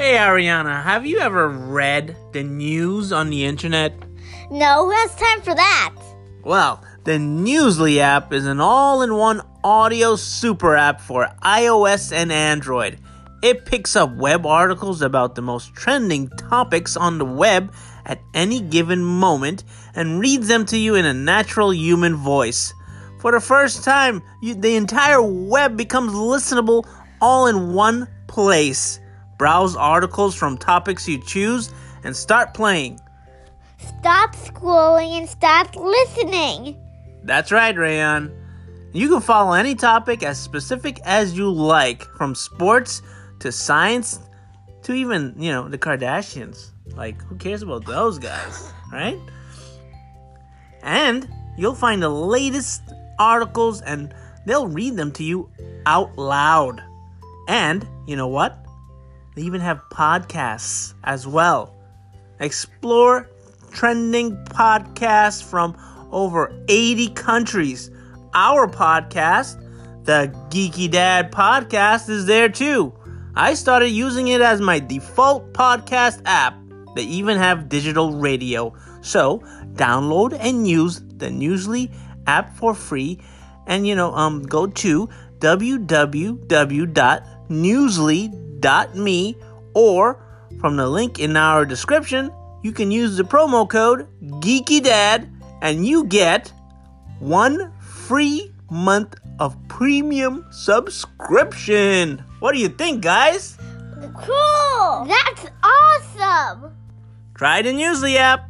Hey Ariana, have you ever read the news on the internet? No, who has time for that? Well, the Newsly app is an all-in-one audio super app for iOS and Android. It picks up web articles about the most trending topics on the web at any given moment and reads them to you in a natural human voice. For the first time, the entire web becomes listenable all in one place. Browse articles from topics you choose and start playing. Stop scrolling and start listening. That's right, Rayon. You can follow any topic as specific as you like, from sports to science to even, the Kardashians. Like, who cares about those guys, right? And you'll find the latest articles and they'll read them to you out loud. And, you know what? They even have podcasts as well. Explore trending podcasts from over 80 countries. Our podcast, the Geeky Dad Podcast, is there too. I started using it as my default podcast app. They even have digital radio. So, download and use the Newsly app for free. And, go to www.newsly.me, or from the link in our description, you can use the promo code GeekyDad and you get 1 free month of premium subscription. What do you think, guys? Cool! That's awesome! Try the Newsly app.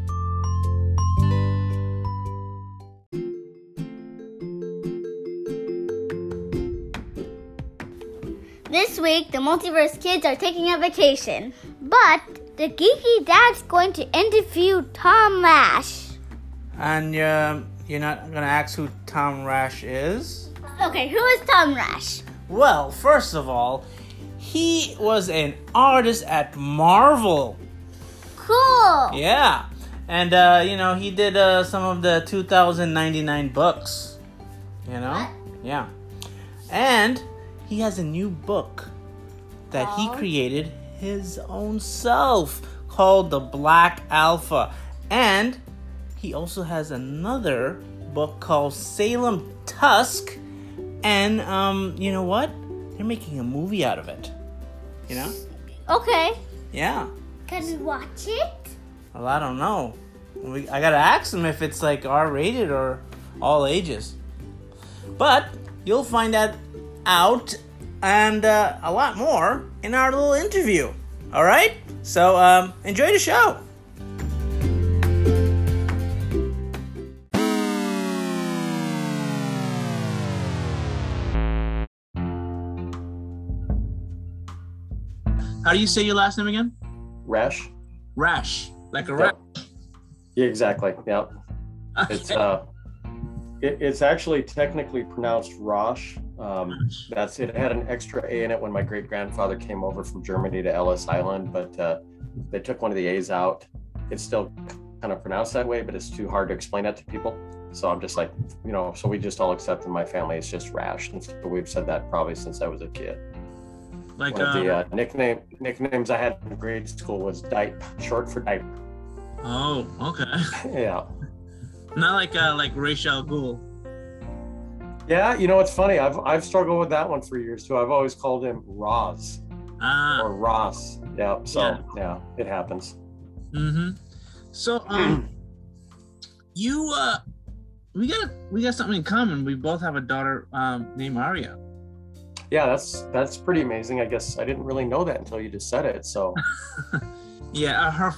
This week, the Multiverse kids are taking a vacation, but the Geeky Dad's going to interview Tom Rash. And you're not going to ask who Tom Rash is? Okay, who is Tom Rash? Well, first of all, he was an artist at Marvel. Cool. Yeah. And, he did some of the 2099 books. What? Yeah. And he has a new book that he created his own self called The Black Alpha. And he also has another book called Salem Tusk. And, you know what? They're making a movie out of it. Okay. Yeah. Can we watch it? Well, I don't know. I gotta ask him if it's like R-rated or all ages. But you'll find that out and a lot more in our little interview. All right? So enjoy the show. How do you say your last name again? Rash. Rash, like a rash. Yeah, exactly. Yep. It's it's actually technically pronounced Rosh. It had an extra A in it when my great grandfather came over from Germany to Ellis Island, but they took one of the A's out. It's still kind of pronounced that way, but it's too hard to explain that to people. So I'm just like, so we just all accept in my family it's just Rash, and so we've said that probably since I was a kid. Like one of the nicknames I had in grade school was Dipe, short for diaper. Oh, okay. Yeah. Not like Rachel Gould. Yeah, it's funny. I've struggled with that one for years too. I've always called him Roz or Ross. Yeah. So yeah, it happens. Mm-hmm. So we got something in common. We both have a daughter named Aria. Yeah, that's pretty amazing. I guess I didn't really know that until you just said it. So. Yeah, her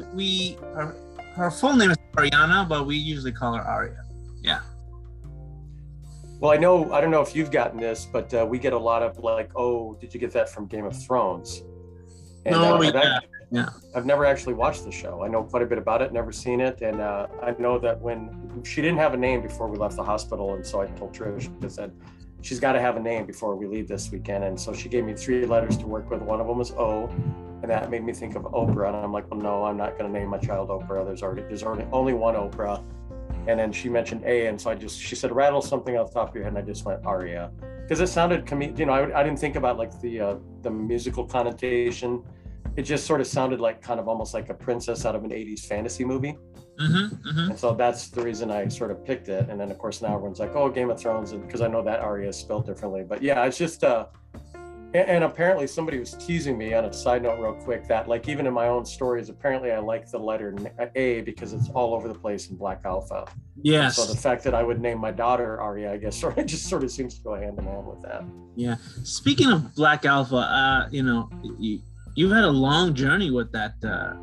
full name is Ariana, but we usually call her Aria. Yeah. Well, I don't know if you've gotten this, but we get a lot of did you get that from Game of Thrones? And I've never actually watched the show. I know quite a bit about it, never seen it. And I know that when she didn't have a name before we left the hospital. And so I told Trish, I said, she's got to have a name before we leave this weekend. And so she gave me 3 letters to work with. One of them was O. And that made me think of Oprah. And I'm like, well, no, I'm not going to name my child Oprah. There's already only one Oprah. And then she mentioned A. And so she said, rattle something off the top of your head. And I just went Aria. Because it sounded, I didn't think about the musical connotation. it just sort of sounded like kind of almost like a princess out of an 80s fantasy movie. Mm-hmm. And so that's the reason I sort of picked it. And then of course now everyone's like, oh, Game of Thrones, because I know that Arya is spelled differently. But yeah, it's just and apparently somebody was teasing me on a side note real quick that like even in my own stories, apparently I like the letter A because it's all over the place in Black Alpha. Yes. So the fact that I would name my daughter Arya, I guess, sort of seems to go hand in hand with that. Yeah. Speaking of Black Alpha, you've had a long journey with that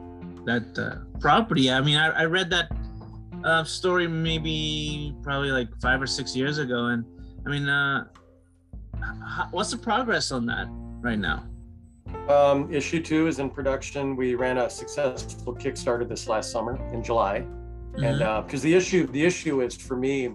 property. I mean, I read that story probably like 5 or 6 years ago, and I mean, what's the progress on that right now? Issue 2 is in production. We ran a successful Kickstarter this last summer in July. Mm-hmm. And because the issue is for me,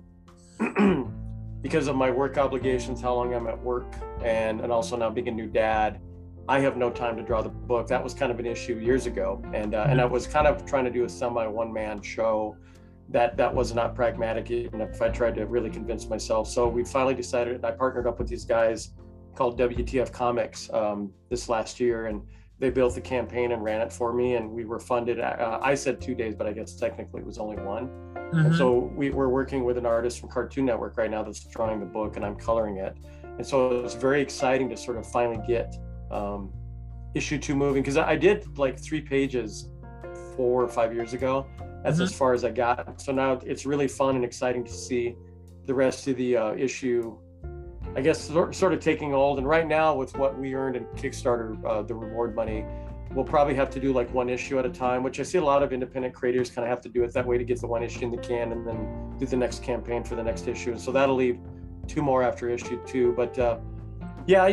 because of my work obligations, how long I'm at work, and also now being a new dad, I have no time to draw the book. That was kind of an issue years ago. And I was kind of trying to do a semi one-man show that was not pragmatic, even if I tried to really convince myself. So we finally decided, I partnered up with these guys called WTF Comics this last year, and they built the campaign and ran it for me, and we were funded. I said 2 days, but I guess technically it was only one. Mm-hmm. And so we're working with an artist from Cartoon Network right now that's drawing the book, and I'm coloring it. And so it's very exciting to sort of finally get issue 2 moving, because I did like 3 pages 4 or 5 years ago. That's as far as I got. So now it's really fun and exciting to see the rest of the issue, I guess, sort of taking hold. And right now with what we earned in Kickstarter, the reward money, we'll probably have to do like 1 issue at a time, which I see a lot of independent creators kind of have to do it that way to get the 1 issue in the can and then do the next campaign for the next issue. And so that'll leave 2 more after issue 2. But yeah,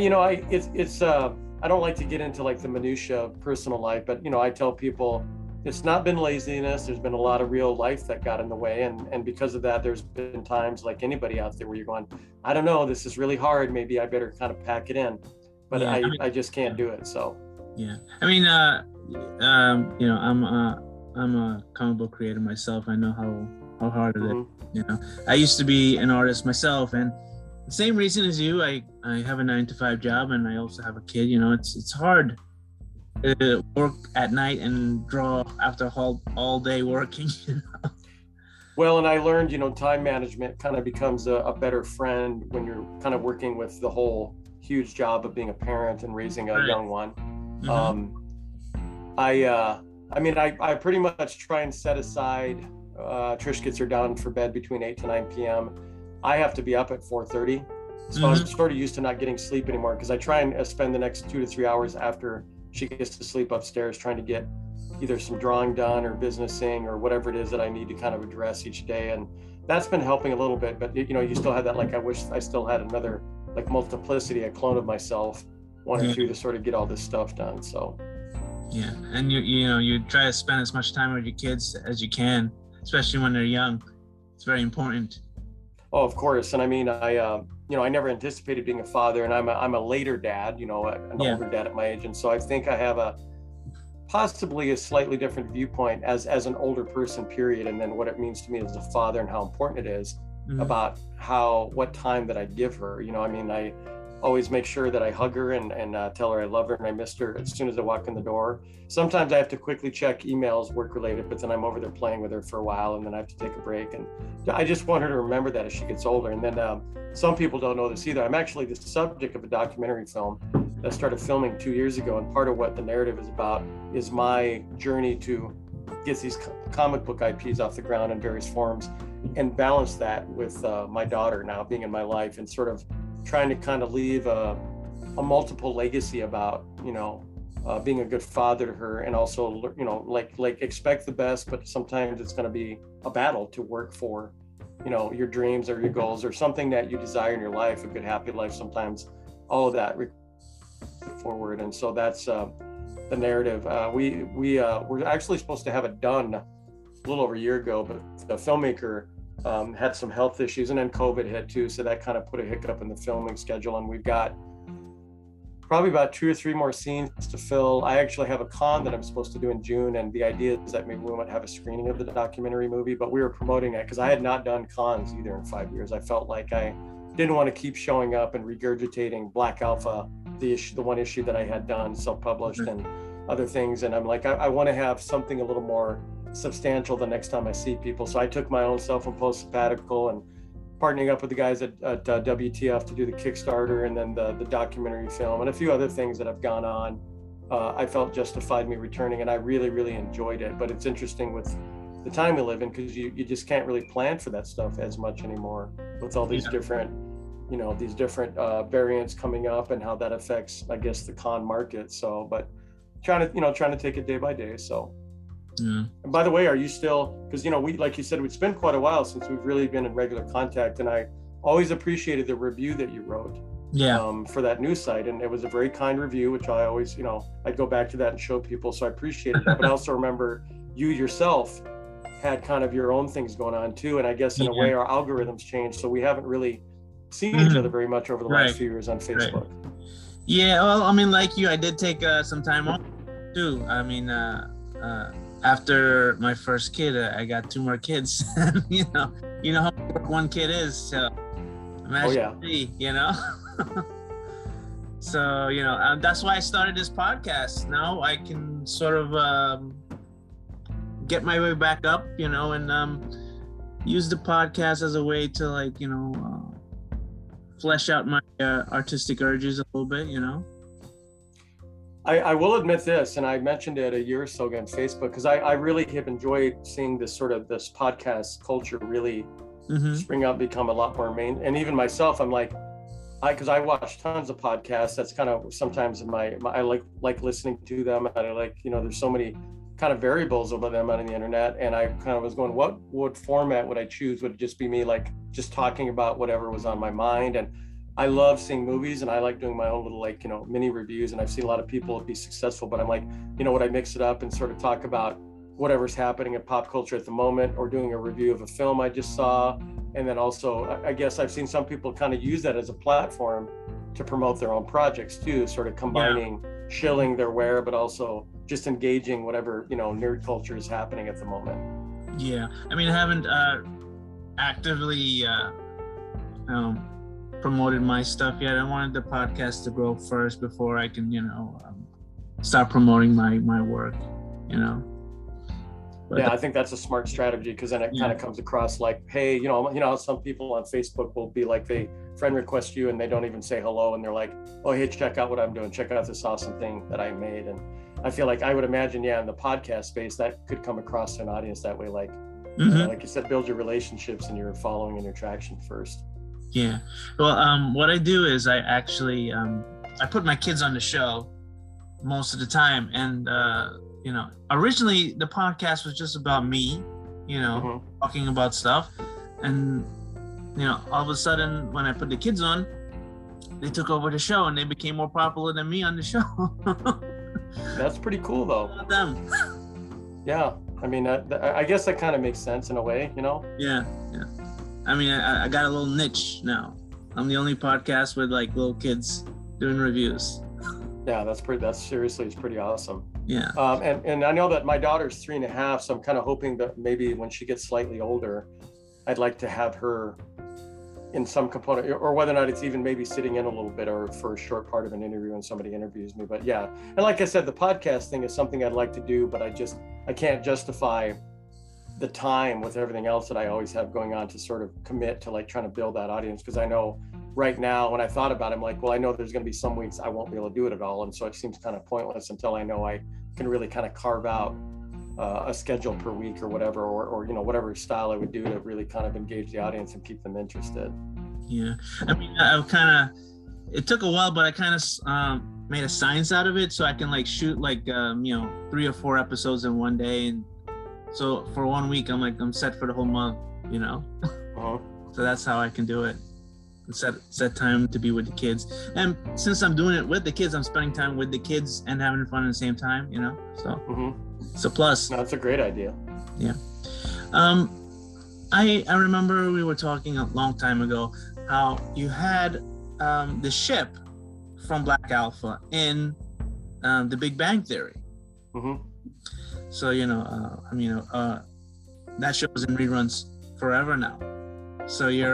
I don't like to get into like the minutia of personal life, but I tell people it's not been laziness. There's been a lot of real life that got in the way. And because of that, there's been times like anybody out there where you're going, I don't know, this is really hard. Maybe I better kind of pack it in, but yeah, I just can't do it. So, yeah, I mean, I'm a comic book creator myself. I know how hard it is. I used to be an artist myself, and the same reason as you, I have a 9-to-5 job, and I also have a kid. It's hard to work at night and draw after all day working. Well, and I learned, time management kind of becomes a better friend when you're kind of working with the whole huge job of being a parent and raising a young one. Mm-hmm. I pretty much try and set aside, Trish gets her down for bed between 8 to 9 p.m. I have to be up at 4:30. So I'm sort of used to not getting sleep anymore, because I try and spend the next 2 to 3 hours after she gets to sleep upstairs trying to get either some drawing done or businessing or whatever it is that I need to kind of address each day. And that's been helping a little bit, but you still have that, like, I wish I still had another like multiplicity, a clone of myself, 1 or 2 to sort of get all this stuff done. So yeah, and you try to spend as much time with your kids as you can, especially when they're young. It's very important. Oh, of course. And I mean, I never anticipated being a father, and I'm a later dad, an older dad at my age. And so I think I have possibly a slightly different viewpoint as an older person, period. And then what it means to me as a father and how important it is about what time that I give her. I always make sure that I hug her and tell her I love her and I missed her as soon as I walk in the door. Sometimes I have to quickly check emails, work related, but then I'm over there playing with her for a while, and then I have to take a break. And I just want her to remember that as she gets older. And then some people don't know this either. I'm actually the subject of a documentary film that I started filming 2 years ago. And part of what the narrative is about is my journey to get these comic book IPs off the ground in various forms and balance that with my daughter now being in my life, and sort of trying to kind of leave a multiple legacy about, being a good father to her, and also, like expect the best, but sometimes it's going to be a battle to work for, your dreams or your goals or something that you desire in your life, a good, happy life. Sometimes all of that forward. And so that's the narrative. We're actually supposed to have it done a little over a year ago, but the filmmaker had some health issues, and then COVID hit too. So that kind of put a hiccup in the filming schedule. And we've got probably about 2 or 3 more scenes to fill. I actually have a con that I'm supposed to do in June. And the idea is that maybe we might have a screening of the documentary movie, but we were promoting it because I had not done cons either in 5 years. I felt like I didn't want to keep showing up and regurgitating Black Alpha, the 1 issue that I had done self-published. And other things. And I'm like, I want to have something a little more substantial the next time I see people. So I took my own self-imposed sabbatical and partnering up with the guys at WTF to do the Kickstarter and then the documentary film and a few other things that have gone on. I felt justified me returning, and I really, really enjoyed it. But it's interesting with the time we live in, because you just can't really plan for that stuff as much anymore with all these different, these different variants coming up and how that affects, I guess, the con market. So, but trying to take it day by day. So. Yeah. And by the way, are you still, because we, like you said, it's been quite a while since we've really been in regular contact, and I always appreciated the review that you wrote for that news site, and it was a very kind review, which I always, I'd go back to that and show people, so I appreciated that. But I also remember you yourself had kind of your own things going on too, and I guess in a way our algorithms changed, so we haven't really seen each other very much over the last few years on Facebook. Yeah, well, I mean, like you, I did take some time off too. I mean, after my first kid, I got 2 more kids. you know how much one kid is. So imagine 3, So that's why I started this podcast. Now I can sort of get my way back up, and use the podcast as a way to flesh out my artistic urges a little bit. I will admit this, and I mentioned it a year or so ago on Facebook, because I really have enjoyed seeing this podcast culture really spring up, become a lot more main. And even myself, I'm like, because I watch tons of podcasts. That's kind of sometimes in my I like listening to them. And I like, there's so many kind of variables about them on the internet. And I kind of was going, what format would I choose? Would it just be me just talking about whatever was on my mind? And I love seeing movies, and I like doing my own little mini reviews, and I've seen a lot of people be successful, but I'm like, would I mix it up and sort of talk about whatever's happening in pop culture at the moment, or doing a review of a film I just saw? And then also, I guess I've seen some people kind of use that as a platform to promote their own projects too, sort of combining shilling their wares, but also just engaging whatever, nerd culture is happening at the moment. Yeah, I mean, I haven't actively promoted my stuff yet. I wanted the podcast to grow first before I can, start promoting my work, But I think that's a smart strategy, because then it kind of comes across like, hey, some people on Facebook will be like, they friend request you and they don't even say hello, and they're like, oh, hey, check out what I'm doing, check out this awesome thing that I made. And I feel like I would imagine, in the podcast space, that could come across to an audience that way, like you said, build your relationships and your following and your traction first. Yeah. Well, what I do is I actually I put my kids on the show most of the time, and originally the podcast was just about me, talking about stuff, and all of a sudden when I put the kids on, they took over the show and they became more popular than me on the show. That's pretty cool, though. About them. Yeah, I mean, I guess that kind of makes sense in a way, Yeah. I mean, I got a little niche now. I'm the only podcast with little kids doing reviews. Yeah, it's pretty awesome. Yeah. And I know that my daughter's 3.5, so I'm kind of hoping that maybe when she gets slightly older, I'd like to have her in some component, or whether or not it's even maybe sitting in a little bit or for a short part of an interview when somebody interviews me. But yeah, and like I said, the podcast thing is something I'd like to do, but I can't justify the time with everything else that I always have going on to sort of commit to trying to build that audience. Because I know right now, when I thought about it, I'm like, well, I know there's going to be some weeks I won't be able to do it at all. And so it seems kind of pointless until I know I can really kind of carve out a schedule per week or whatever, or whatever style I would do to really kind of engage the audience and keep them interested. Yeah. I mean, it took a while, but I kind of made a science out of it, so I can shoot 3 or 4 episodes in one day. And so for 1 week, I'm set for the whole month, So that's how I can do it. Set time to be with the kids. And since I'm doing it with the kids, I'm spending time with the kids and having fun at the same time, So it's a plus. No, that's a great idea. Yeah. I remember we were talking a long time ago how you had the ship from Black Alpha in The Big Bang Theory. So, that show was in reruns forever now. So you're...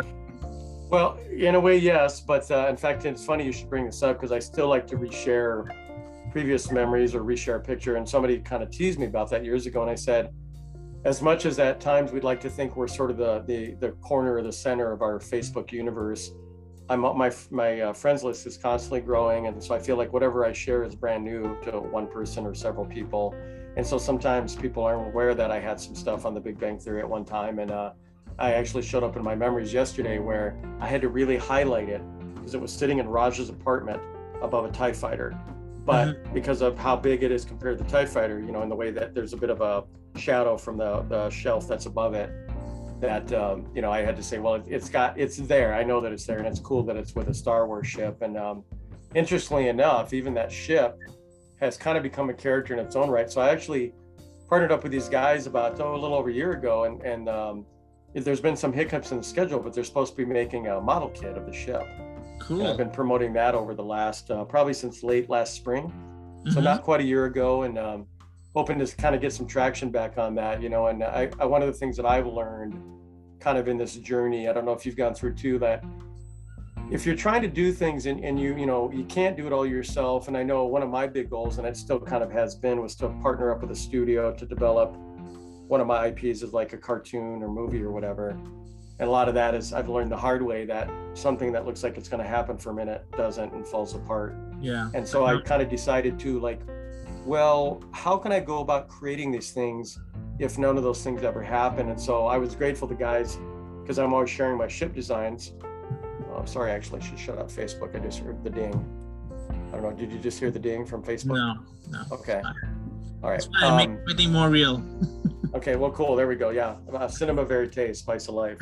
Well, in a way, yes. But in fact, it's funny you should bring this up, because I still like to reshare previous memories or reshare a picture. And somebody kind of teased me about that years ago. And I said, as much as at times we'd like to think we're sort of the corner or the center of our Facebook universe, my friends list is constantly growing. And so I feel like whatever I share is brand new to one person or several people. And so sometimes people aren't aware that I had some stuff on the Big Bang Theory at one time. And I actually showed up in my memories yesterday where I had to really highlight it because it was sitting in Raj's apartment above a TIE fighter. But because of how big it is compared to the TIE fighter, you know, in the way that there's a bit of a shadow from the shelf that's above it, that, you know, I had to say, well, it's there. I know that it's there, and it's cool that it's with a Star Wars ship. And interestingly enough, even that ship has kind of become a character in its own right. So I actually partnered up with these guys about a little over a year ago, and there's been some hiccups in the schedule, but they're supposed to be making a model kit of the ship. Cool. And I've been promoting that over the last, probably since late last spring. So not quite a year ago, and hoping to kind of get some traction back on that, you know. And one of the things that I've learned kind of in this journey, I don't know if you've gone through too, that if you're trying to do things and you know, you can't do it all yourself. And I know one of my big goals, and it still kind of has been, was to partner up with a studio to develop one of my IPs as like a cartoon or movie or whatever. And a lot of that is, I've learned the hard way that something that looks like it's going to happen for a minute doesn't and falls apart. Yeah. And so I kind of decided to, like, well, how can I go about creating these things if none of those things ever happen? And so I was grateful to guys, because I'm always sharing my ship designs. Oh, sorry, actually, I should shut up Facebook. I just heard the ding. I don't know. Did you just hear the ding from Facebook? No. Okay. All right. Make everything more real. Okay, well, cool. There we go. Yeah. Cinema verite, spice of life.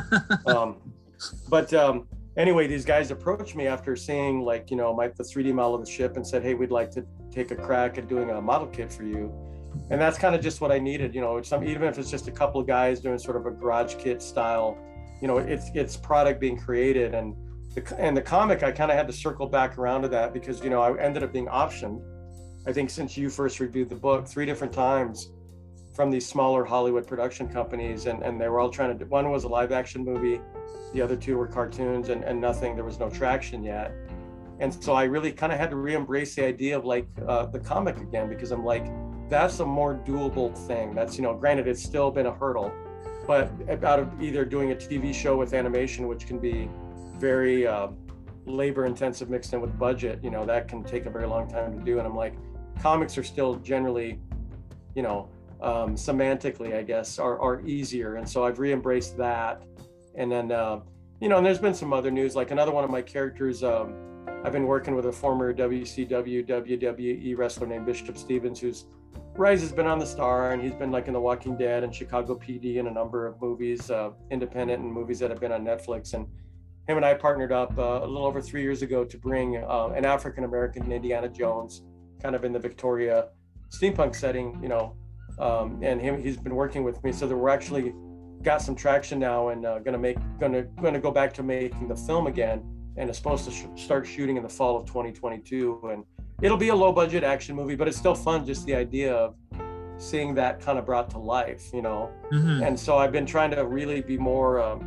But anyway, these guys approached me after seeing, like, you know, the 3D model of the ship and said, hey, we'd like to take a crack at doing a model kit for you. And that's kind of just what I needed. You know, even if it's just a couple of guys doing sort of a garage kit style, you know, it's product being created. And the comic, I kind of had to circle back around to that because, you know, I ended up being optioned, I think, since you first reviewed the book 3 different times from these smaller Hollywood production companies, and they were all trying to do, one was a live action movie, the other 2 were cartoons, and nothing, there was no traction yet. And so I really kind of had to re-embrace the idea of, like, the comic again, because I'm like, that's a more doable thing. That's, you know, granted, it's still been a hurdle, but out of either doing a TV show with animation, which can be very labor intensive mixed in with budget, you know, that can take a very long time to do. And I'm like, comics are still generally, you know, semantically, I guess, are easier. And so I've re-embraced that. And then, you know, and there's been some other news, like another one of my characters, I've been working with a former WCW, WWE wrestler named Bishop Stevens, whose rise has been on the Star, and he's been like in The Walking Dead and Chicago PD and a number of movies, independent and movies that have been on Netflix. And him and I partnered up a little over 3 years ago to bring an African-American Indiana Jones, kind of in the Victoria steampunk setting, you know, and he's been working with me, so that we're actually got some traction now, and gonna go back to making the film again, and it's supposed to start shooting in the fall of 2022. And it'll be a low budget action movie, but it's still fun, just the idea of seeing that kind of brought to life, you know. And so I've been trying to really be more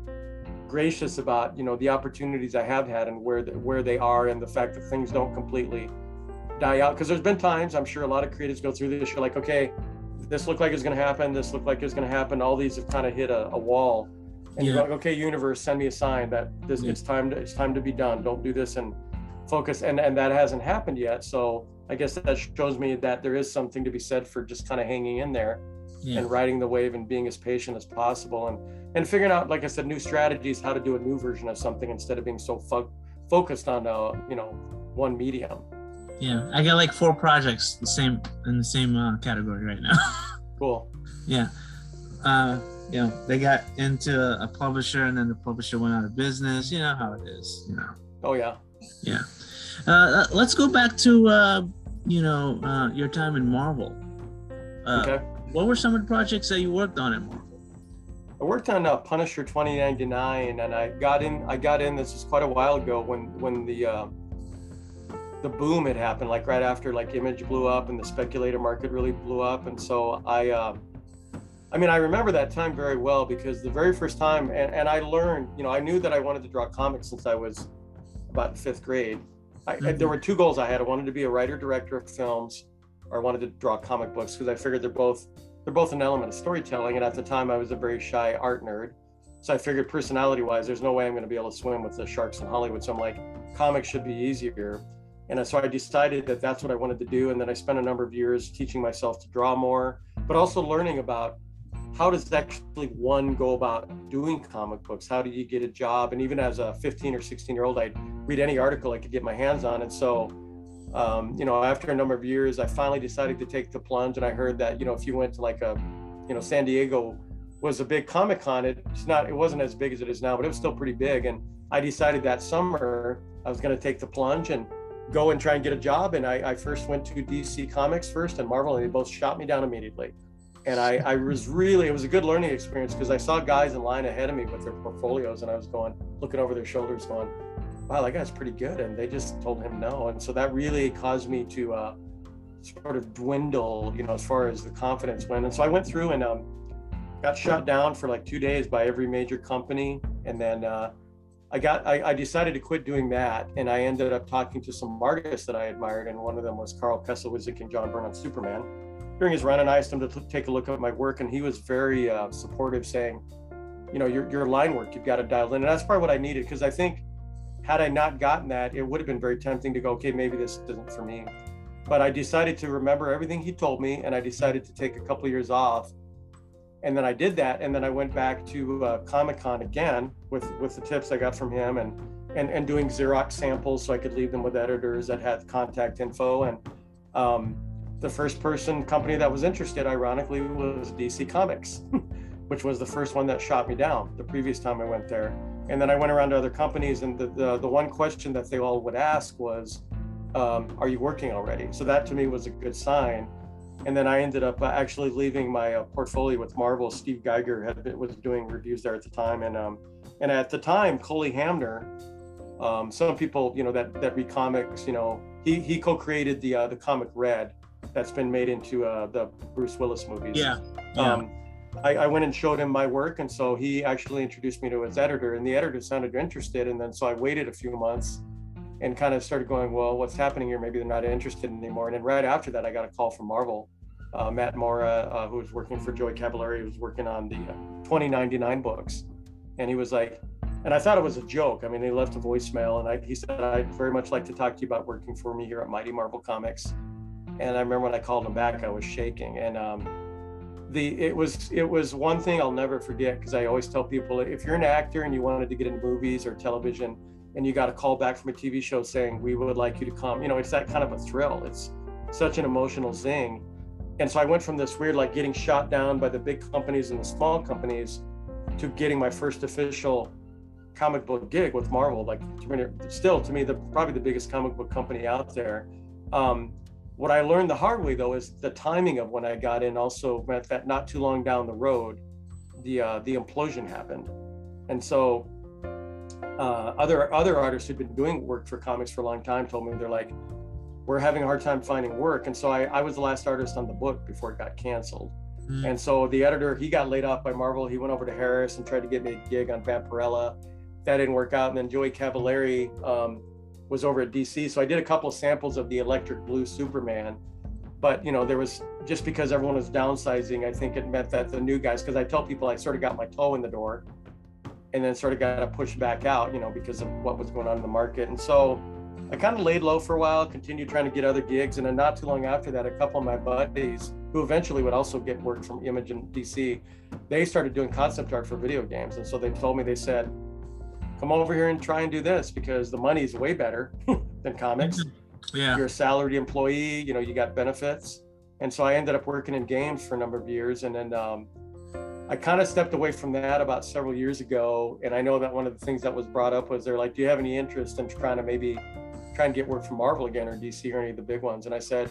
gracious about, you know, the opportunities I have had and where they are, and the fact that things don't completely die out. Because there's been times, I'm sure a lot of creatives go through this, you're like, okay, this looked like it's going to happen, this looked like it's going to happen, all these have kind of hit a wall, and you're like, okay, universe, send me a sign that this it's time to be done, don't do this, and focus. And that hasn't happened yet. So I guess that shows me that there is something to be said for just kind of hanging in there and riding the wave and being as patient as possible, and figuring out, like I said, new strategies, how to do a new version of something instead of being so focused on you know, one medium. Yeah, I got like 4 projects in the same category right now. Cool. Yeah. You know, they got into a publisher, and then the publisher went out of business. You know how it is, you know. Oh, yeah. Yeah. Let's go back to, you know, your time in Marvel. Okay. What were some of the projects that you worked on in Marvel? I worked on Punisher 2099, and I got in, this was quite a while ago, when the boom had happened, like right after like Image blew up and the speculator market really blew up. And so I mean, I remember that time very well, because the very first time, and I learned, you know, I knew that I wanted to draw comics since I was about 5th grade. There were two goals I had. I wanted to be a writer director of films, or I wanted to draw comic books, because I figured they're both an element of storytelling. And at the time I was a very shy art nerd, so I figured personality wise there's no way I'm going to be able to swim with the sharks in Hollywood. So I'm like, comics should be easier. And so I decided that that's what I wanted to do. And then I spent a number of years teaching myself to draw more, but also learning about how does actually one go about doing comic books? How do you get a job? And even as a 15 or 16-year-old, I'd read any article I could get my hands on. And so, after a number of years, I finally decided to take the plunge. And I heard that, if you went to like San Diego was a big Comic-Con. It wasn't as big as it is now, but it was still pretty big. And I decided that summer I was going to take the plunge and go and try and get a job. And I first went to DC Comics first and Marvel, and they both shot me down immediately. And it was a good learning experience, because I saw guys in line ahead of me with their portfolios, and I was looking over their shoulders going, wow, that guy's pretty good. And they just told him no. And so that really caused me to sort of dwindle, as far as the confidence went. And so I went through and got shot down for like 2 days by every major company. And then I decided to quit doing that. And I ended up talking to some artists that I admired. And one of them was Carl Kesselwick and John Byrne on Superman. During his run, and I asked him to take a look at my work, and he was very supportive, saying, your line work, you've got to dial in. And that's probably what I needed, because I think had I not gotten that, it would have been very tempting to go, okay, maybe this isn't for me. But I decided to remember everything he told me, and I decided to take a couple of years off. And then I did that, and then I went back to Comic-Con again with the tips I got from him, and doing Xerox samples so I could leave them with editors that had contact info. And the first company that was interested, ironically, was DC Comics, which was the first one that shot me down the previous time I went there. And then I went around to other companies, and the one question that they all would ask was, are you working already? So that to me was a good sign. And then I ended up actually leaving my portfolio with Marvel. Steve Geiger was doing reviews there at the time. And at the time, Coley Hamner, some people, that read comics, he co-created the comic Red, that's been made into the Bruce Willis movies. Yeah. I went and showed him my work, and so he actually introduced me to his editor, and the editor sounded interested. And then so I waited a few months and kind of started going, well, what's happening here? Maybe they're not interested anymore. And then right after that, I got a call from Marvel. Matt Mora, who was working for Joey Cavallari, was working on the 2099 books, and he was like, and I thought it was a joke. I mean, he left a voicemail, and he said, I'd very much like to talk to you about working for me here at Mighty Marvel Comics. And I remember when I called him back, I was shaking. And it was one thing I'll never forget, because I always tell people, if you're an actor and you wanted to get into movies or television, and you got a call back from a TV show saying, we would like you to come, it's that kind of a thrill. It's such an emotional zing. And so I went from this weird, like getting shot down by the big companies and the small companies, to getting my first official comic book gig with Marvel, like still to me, probably the biggest comic book company out there. What I learned the hard way, though, is the timing of when I got in also meant that not too long down the road, the implosion happened. And so other artists who'd been doing work for comics for a long time told me, they're like, we're having a hard time finding work. And so I was the last artist on the book before it got canceled. Mm-hmm. And so the editor, he got laid off by Marvel. He went over to Harris and tried to get me a gig on Vampirella. That didn't work out. And then Joey Cavallari was over at DC. So I did a couple of samples of the Electric Blue Superman. But, there was, just because everyone was downsizing, I think it meant that the new guys, because I tell people I sort of got my toe in the door and then sort of got to push back out, because of what was going on in the market. And so I kind of laid low for a while, continued trying to get other gigs. And then not too long after that, a couple of my buddies, who eventually would also get work from Image and DC, they started doing concept art for video games. And so they told me, they said, come over here and try and do this, because the money is way better than comics. Yeah. You're a salaried employee, you got benefits. And so I ended up working in games for a number of years. And then I kind of stepped away from that about several years ago. And I know that one of the things that was brought up was, they're like, do you have any interest in trying to maybe try and get work from Marvel again, or DC, or any of the big ones? And I said,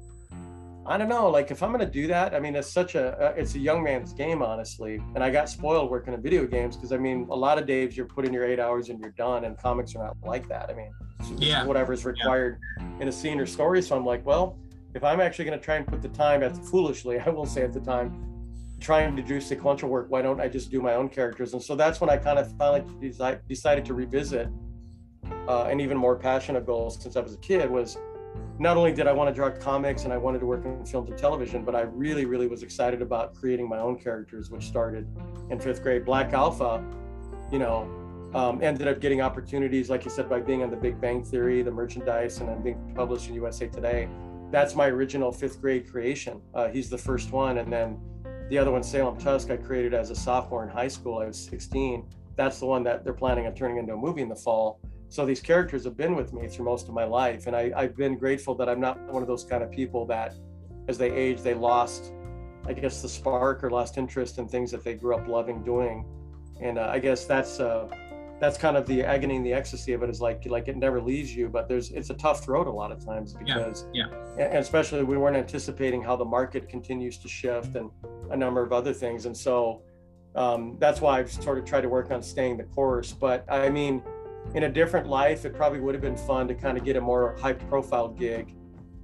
I don't know, like, if I'm going to do that, I mean, it's a young man's game, honestly. And I got spoiled working in video games, because I mean, a lot of days you're putting your 8 hours and you're done, and comics are not like that. I mean, whatever's required in a scene or story. So I'm like, well, if I'm actually going to try and put the time, foolishly, I will say at the time, trying to do sequential work, why don't I just do my own characters? And so that's when I kind of finally decided to revisit and even more passionate goal since I was a kid was not only did I want to draw comics and I wanted to work in films and television, but I really, really was excited about creating my own characters, which started in 5th grade. Black Alpha, ended up getting opportunities, like you said, by being on The Big Bang Theory, the merchandise, and then being published in USA Today. That's my original 5th grade creation. He's the first one. And then the other one, Salem Tusk, I created as a sophomore in high school. I was 16. That's the one that they're planning on turning into a movie in the fall. So these characters have been with me through most of my life. And I've been grateful that I'm not one of those kind of people that as they age, they lost, I guess, the spark or lost interest in things that they grew up loving doing. And I guess that's kind of the agony and the ecstasy of it, is like it never leaves you, but it's a tough road a lot of times because, and especially we weren't anticipating how the market continues to shift and a number of other things. And so that's why I've sort of tried to work on staying the course. But I mean, in a different life, it probably would have been fun to kind of get a more high profile gig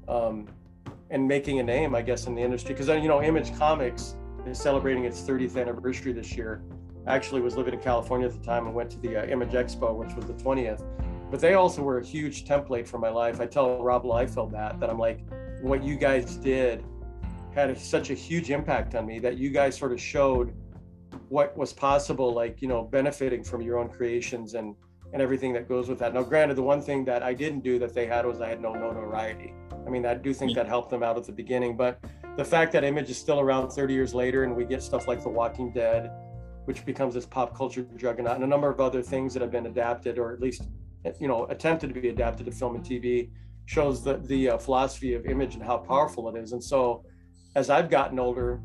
and making a name, I guess, in the industry. Because, Image Comics is celebrating its 30th anniversary this year. I actually was living in California at the time and went to the Image Expo, which was the 20th. But they also were a huge template for my life. I tell Rob Liefeld that I'm like, what you guys did had such a huge impact on me, that you guys sort of showed what was possible, like, benefiting from your own creations and everything that goes with that. Now, granted, the one thing that I didn't do that they had was I had no notoriety. I mean, I do think that helped them out at the beginning, but the fact that Image is still around 30 years later and we get stuff like The Walking Dead, which becomes this pop culture juggernaut, and a number of other things that have been adapted, or at least, attempted to be adapted to film and TV, shows the philosophy of Image and how powerful it is. And so as I've gotten older,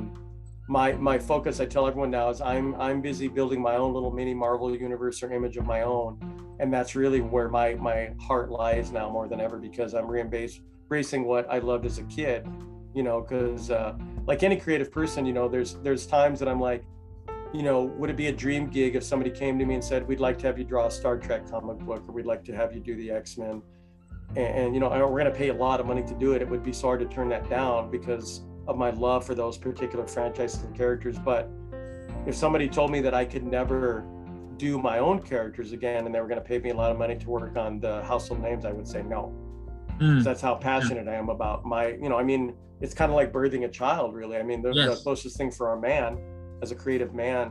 my focus, I tell everyone now, is I'm busy building my own little mini Marvel universe or Image of my own. And that's really where my heart lies now more than ever, because I'm embracing what I loved as a kid, because like any creative person, there's times that I'm like, would it be a dream gig if somebody came to me and said, we'd like to have you draw a Star Trek comic book, or we'd like to have you do the X-Men, and we're going to pay a lot of money to do it. It would be so hard to turn that down because of my love for those particular franchises and characters. But if somebody told me that I could never do my own characters again and they were going to pay me a lot of money to work on the household names, I would say no. That's how passionate I am about my, it's kind of like birthing a child, really. I mean, the closest thing for a man, as a creative man,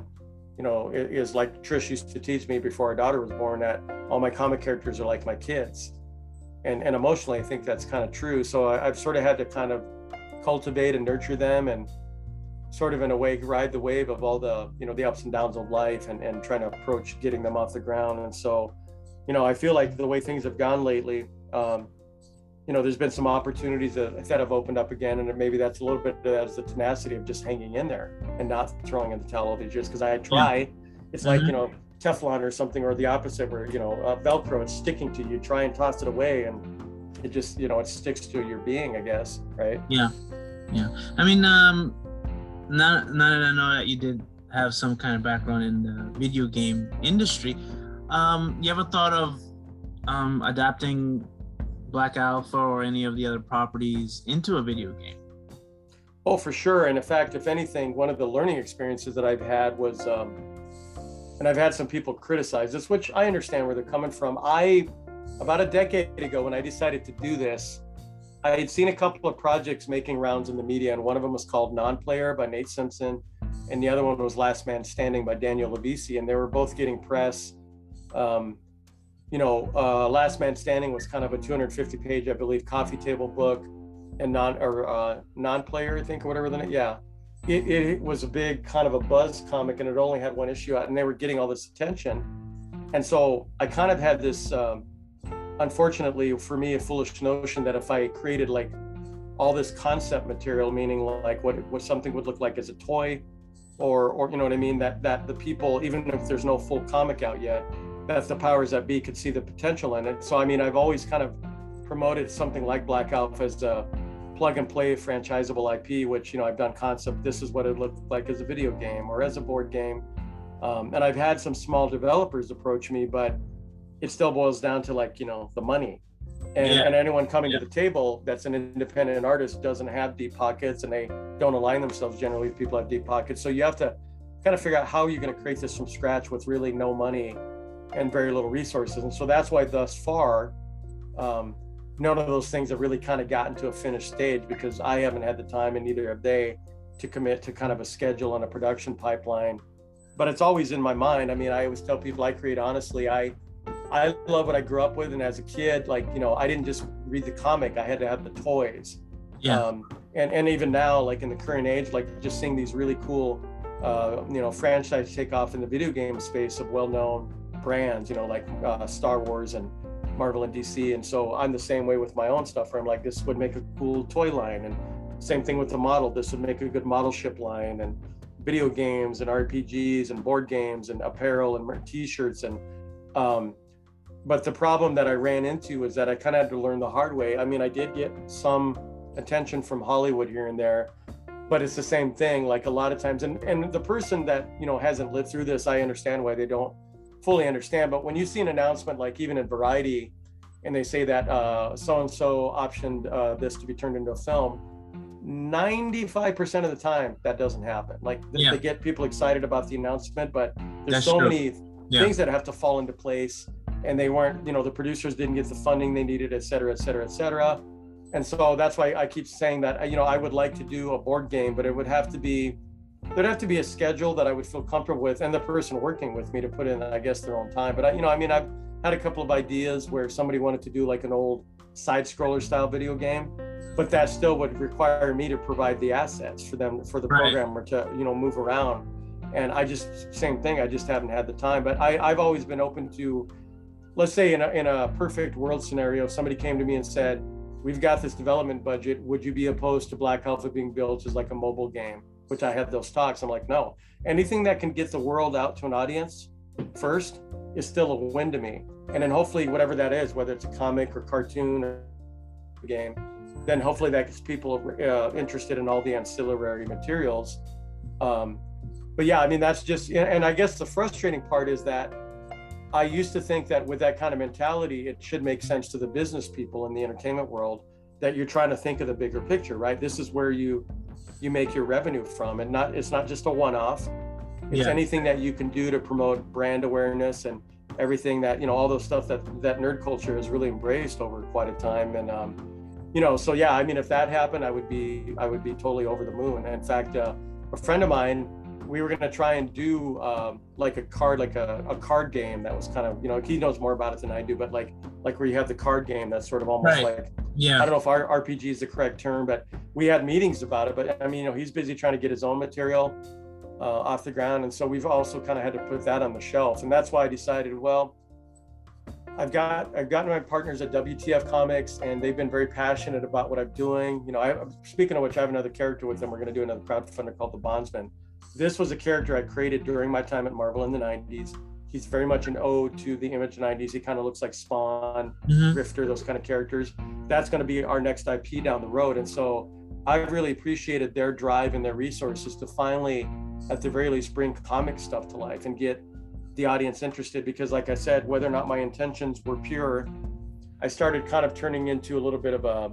is like Trish used to teach me before our daughter was born, that all my comic characters are like my kids. And emotionally, I think that's kind of true. So I've sort of had to kind of cultivate and nurture them and sort of in a way ride the wave of all the, the ups and downs of life and trying to approach getting them off the ground. And so, I feel like the way things have gone lately, there's been some opportunities that have opened up again, and maybe that's a little bit as the tenacity of just hanging in there and not throwing in the towel all these years. Because I try, it's like, Teflon or something, or the opposite, where, Velcro, it's sticking to you, try and toss it away, and it just, it sticks to your being, I guess, right? Yeah. I mean, now that I know that you did have some kind of background in the video game industry, you ever thought of adapting Black Alpha or any of the other properties into a video game? Oh, for sure. And in fact, if anything, one of the learning experiences that I've had was, and I've had some people criticize this, which I understand where they're coming from. About a decade ago, when I decided to do this, I had seen a couple of projects making rounds in the media, and one of them was called Non-Player by Nate Simpson, and the other one was Last Man Standing by Daniel Levisi, and they were both getting press. Last Man Standing was kind of a 250-page, I believe, coffee table book, and Non-Player, I think, or whatever. It was a big kind of a buzz comic, and it only had one issue out, and they were getting all this attention. And so I kind of had this, unfortunately for me, a foolish notion that if I created like all this concept material, meaning like what something would look like as a toy, or you know what I mean, that the people, even if there's no full comic out yet, that the powers that be could see the potential in it. So I mean, I've always kind of promoted something like Black Alpha as a plug and play franchisable IP, which, I've done concept, this is what it looked like as a video game or as a board game. And I've had some small developers approach me, but it still boils down to like, the money. And anyone coming to the table that's an independent artist doesn't have deep pockets, and they don't align themselves generally with people who have deep pockets. So you have to kind of figure out how you're going to create this from scratch with really no money and very little resources. And so that's why thus far, none of those things have really kind of gotten to a finished stage, because I haven't had the time, and neither have they, to commit to kind of a schedule and a production pipeline. But it's always in my mind. I mean, I always tell people I create honestly. I love what I grew up with. And as a kid, like, you know, I didn't just read the comic, I had to have the toys. Yeah. And even now, like in the current age, like just seeing these really cool, you know, franchise take off in the video game space of well-known brands, you know, like Star Wars and Marvel and DC. And so I'm the same way with my own stuff, where I'm like, this would make a cool toy line. And same thing with the model. This would make a good model ship line, and video games and RPGs and board games and apparel and t-shirts. And but the problem that I ran into is that I kind of had to learn the hard way. I mean, I did get some attention from Hollywood here and there, but it's the same thing. Like a lot of times, and the person that, you know, hasn't lived through this, I understand why they don't fully understand. But when you see an announcement, like even in Variety, and they say that so-and-so optioned this to be turned into a film, 95% of the time that doesn't happen. Like they get people excited about the announcement, but there's many things that have to fall into place, and they weren't, you know, the producers didn't get the funding they needed, et cetera, et cetera, et cetera. And so that's why I keep saying that, you know, I would like to do a board game, but it would have to be, there'd have to be a schedule that I would feel comfortable with, and the person working with me to put in, I guess, their own time. But you know, I mean, I've had a couple of ideas where somebody wanted to do like an old side scroller style video game, but that still would require me to provide the assets for them, for the programmer to, you know, move around. And I just, same thing, I just haven't had the time. But I've always been open to, let's say in a perfect world scenario, if somebody came to me and said, we've got this development budget, would you be opposed to Black Alpha being built as like a mobile game? Which I had those talks. I'm like, no, anything that can get the world out to an audience first is still a win to me. And then hopefully whatever that is, whether it's a comic or cartoon or game, then hopefully that gets people interested in all the ancillary materials. But yeah, I mean, that's just, and I guess the frustrating part is that I used to think that with that kind of mentality, it should make sense to the business people in the entertainment world that you're trying to think of the bigger picture, right? This is where you make your revenue from, and it's not just a one-off. It's anything that you can do to promote brand awareness and everything that, you know, all those stuff that nerd culture has really embraced over quite a time. And you know, so yeah, I mean, if that happened, I would be totally over the moon. And in fact, a friend of mine, we were going to try and do like a card game that was kind of, you know, he knows more about it than I do, but like where you have the card game that's sort of almost like, I don't know if our RPG is the correct term, but we had meetings about it. But I mean, you know, he's busy trying to get his own material off the ground, and so we've also kind of had to put that on the shelf. And that's why I decided, well, I've gotten my partners at WTF Comics, and they've been very passionate about what I'm doing. You know, speaking of which, I have another character with them. We're going to do another crowdfunder called the Bondsman. This was a character I created during my time at Marvel in the 90s. He's very much an ode to the Image 90s. He kind of looks like Spawn, Grifter, those kind of characters. That's going to be our next IP down the road. And so I've really appreciated their drive and their resources to finally, at the very least, bring comic stuff to life and get the audience interested. Because like I said, whether or not my intentions were pure, I started kind of turning into a little bit of a,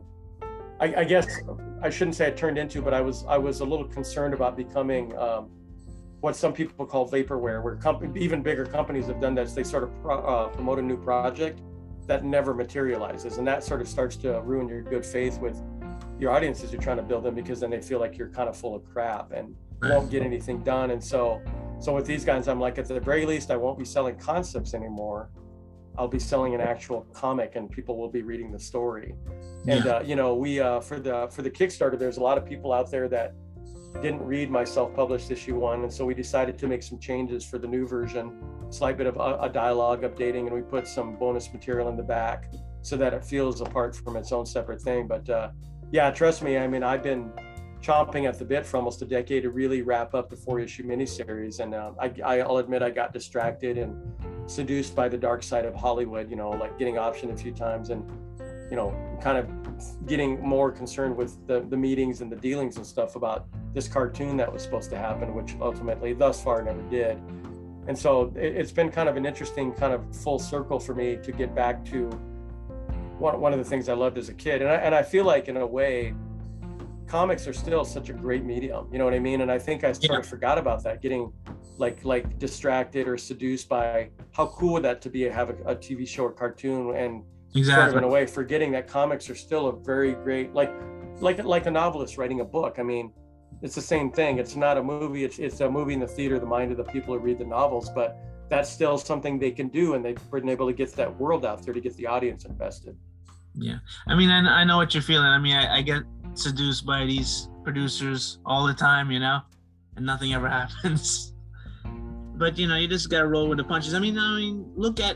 I guess I shouldn't say I turned into, but I was a little concerned about becoming what some people call vaporware, where even bigger companies have done this. They sort of promote a new project that never materializes, and that sort of starts to ruin your good faith with your audiences you're trying to build them, because then they feel like you're kind of full of crap and won't get anything done. And so with these guys, I'm like, at the very least, I won't be selling concepts anymore. I'll be selling an actual comic, and people will be reading the story. And you know, we for the Kickstarter, there's a lot of people out there that didn't read my self-published issue 1, and so we decided to make some changes for the new version, slight bit of a dialogue updating, and we put some bonus material in the back so that it feels apart from its own separate thing. But yeah, trust me, I mean, I've been chomping at the bit for almost a decade to really wrap up the 4-issue miniseries, and I'll admit I got distracted and seduced by the dark side of Hollywood, you know, like getting optioned a few times, and you know, kind of getting more concerned with the meetings and the dealings and stuff about this cartoon that was supposed to happen, which ultimately thus far never did. And so it's been kind of an interesting kind of full circle for me to get back to one of the things I loved as a kid. And I feel like in a way, comics are still such a great medium, you know what I mean? And I think I sort of forgot about that, getting like distracted or seduced by how cool would that to be, have a TV show or cartoon, and sort of in a way forgetting that comics are still a very great, like a novelist writing a book. I mean, it's the same thing. It's not a movie. It's a movie in the theater, the mind of the people who read the novels, but that's still something they can do, and they've been able to get that world out there to get the audience invested. Yeah, I mean, I know what you're feeling. I mean, I get seduced by these producers all the time, you know, and nothing ever happens. But you know, you just gotta roll with the punches. I mean, look at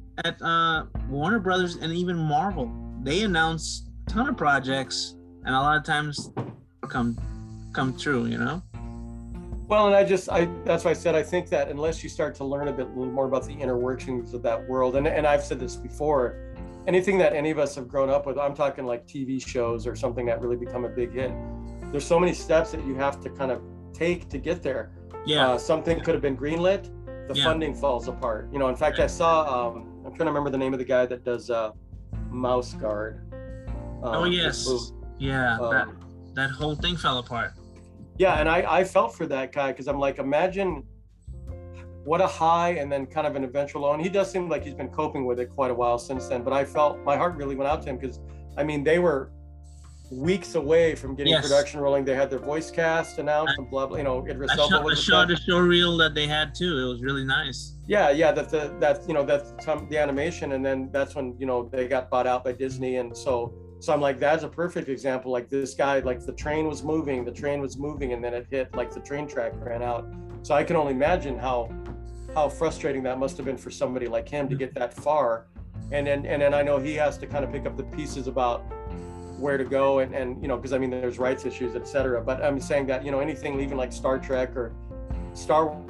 Warner Brothers and even Marvel. They announce a ton of projects, and a lot of times come true, you know. Well, and that's why I said I think that unless you start to learn a little more about the inner workings of that world, and I've said this before, anything that any of us have grown up with, I'm talking like TV shows or something that really become a big hit. There's so many steps that you have to kind of take to get there. Yeah. Something could have been greenlit, the funding falls apart. You know, in fact, I saw, I'm trying to remember the name of the guy that does Mouse Guard. Oh yes. Yeah. That whole thing fell apart. Yeah, and I felt for that guy, because I'm like, imagine what a high and then kind of an eventual low. And he does seem like he's been coping with it quite a while since then. But I felt my heart really went out to him, because I mean, they were weeks away from getting production rolling. They had their voice cast announced and blah blah. You know, Idris Elba was the show reel that they had too. It was really nice. Yeah, that's the animation, and then that's when, you know, they got bought out by Disney, and so I'm like, that's a perfect example. Like this guy, like the train was moving, and then it hit, like the train track ran out. So I can only imagine how frustrating that must have been for somebody like him to get that far, and then I know he has to kind of pick up the pieces about where to go, and you know, because I mean, there's rights issues, etc. But I'm saying that, you know, anything even like Star Trek or Star Wars,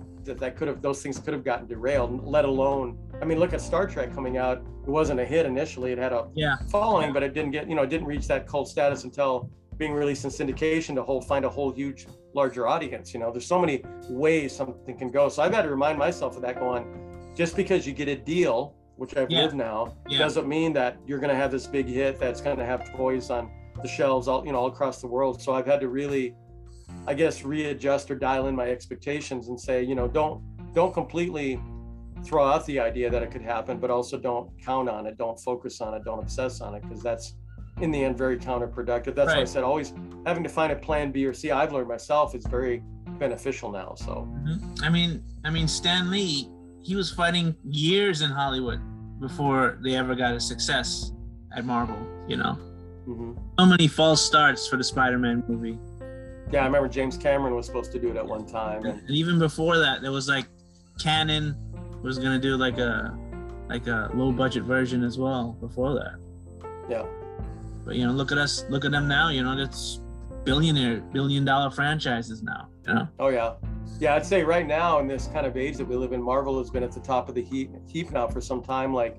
those things could have gotten derailed, let alone, I mean, look at Star Trek coming out. It wasn't a hit initially. It had a following, but it didn't get, you know, it didn't reach that cult status until being released in syndication to find a whole huge, larger audience. You know, there's so many ways something can go. So I've had to remind myself of that, going, just because you get a deal, which I've lived now, doesn't mean that you're going to have this big hit that's going to have toys on the shelves all across the world. So I've had to really, I guess, readjust or dial in my expectations and say, you know, don't completely throw out the idea that it could happen, but also don't count on it, don't focus on it, don't obsess on it, because that's in the end very counterproductive. That's why I said always having to find a plan B or C. I've learned myself is very beneficial now. So I mean Stan Lee, he was fighting years in Hollywood before they ever got a success at Marvel, you know. So many false starts for the Spider-Man movie. Yeah, I remember James Cameron was supposed to do it at one time, and even before that, there was like Canon was gonna do like a low budget version as well before that. Yeah. But you know, look at us, look at them now. You know, that's billion dollar franchises now. You know. Oh yeah. Yeah, I'd say right now in this kind of age that we live in, Marvel has been at the top of the heap now for some time, like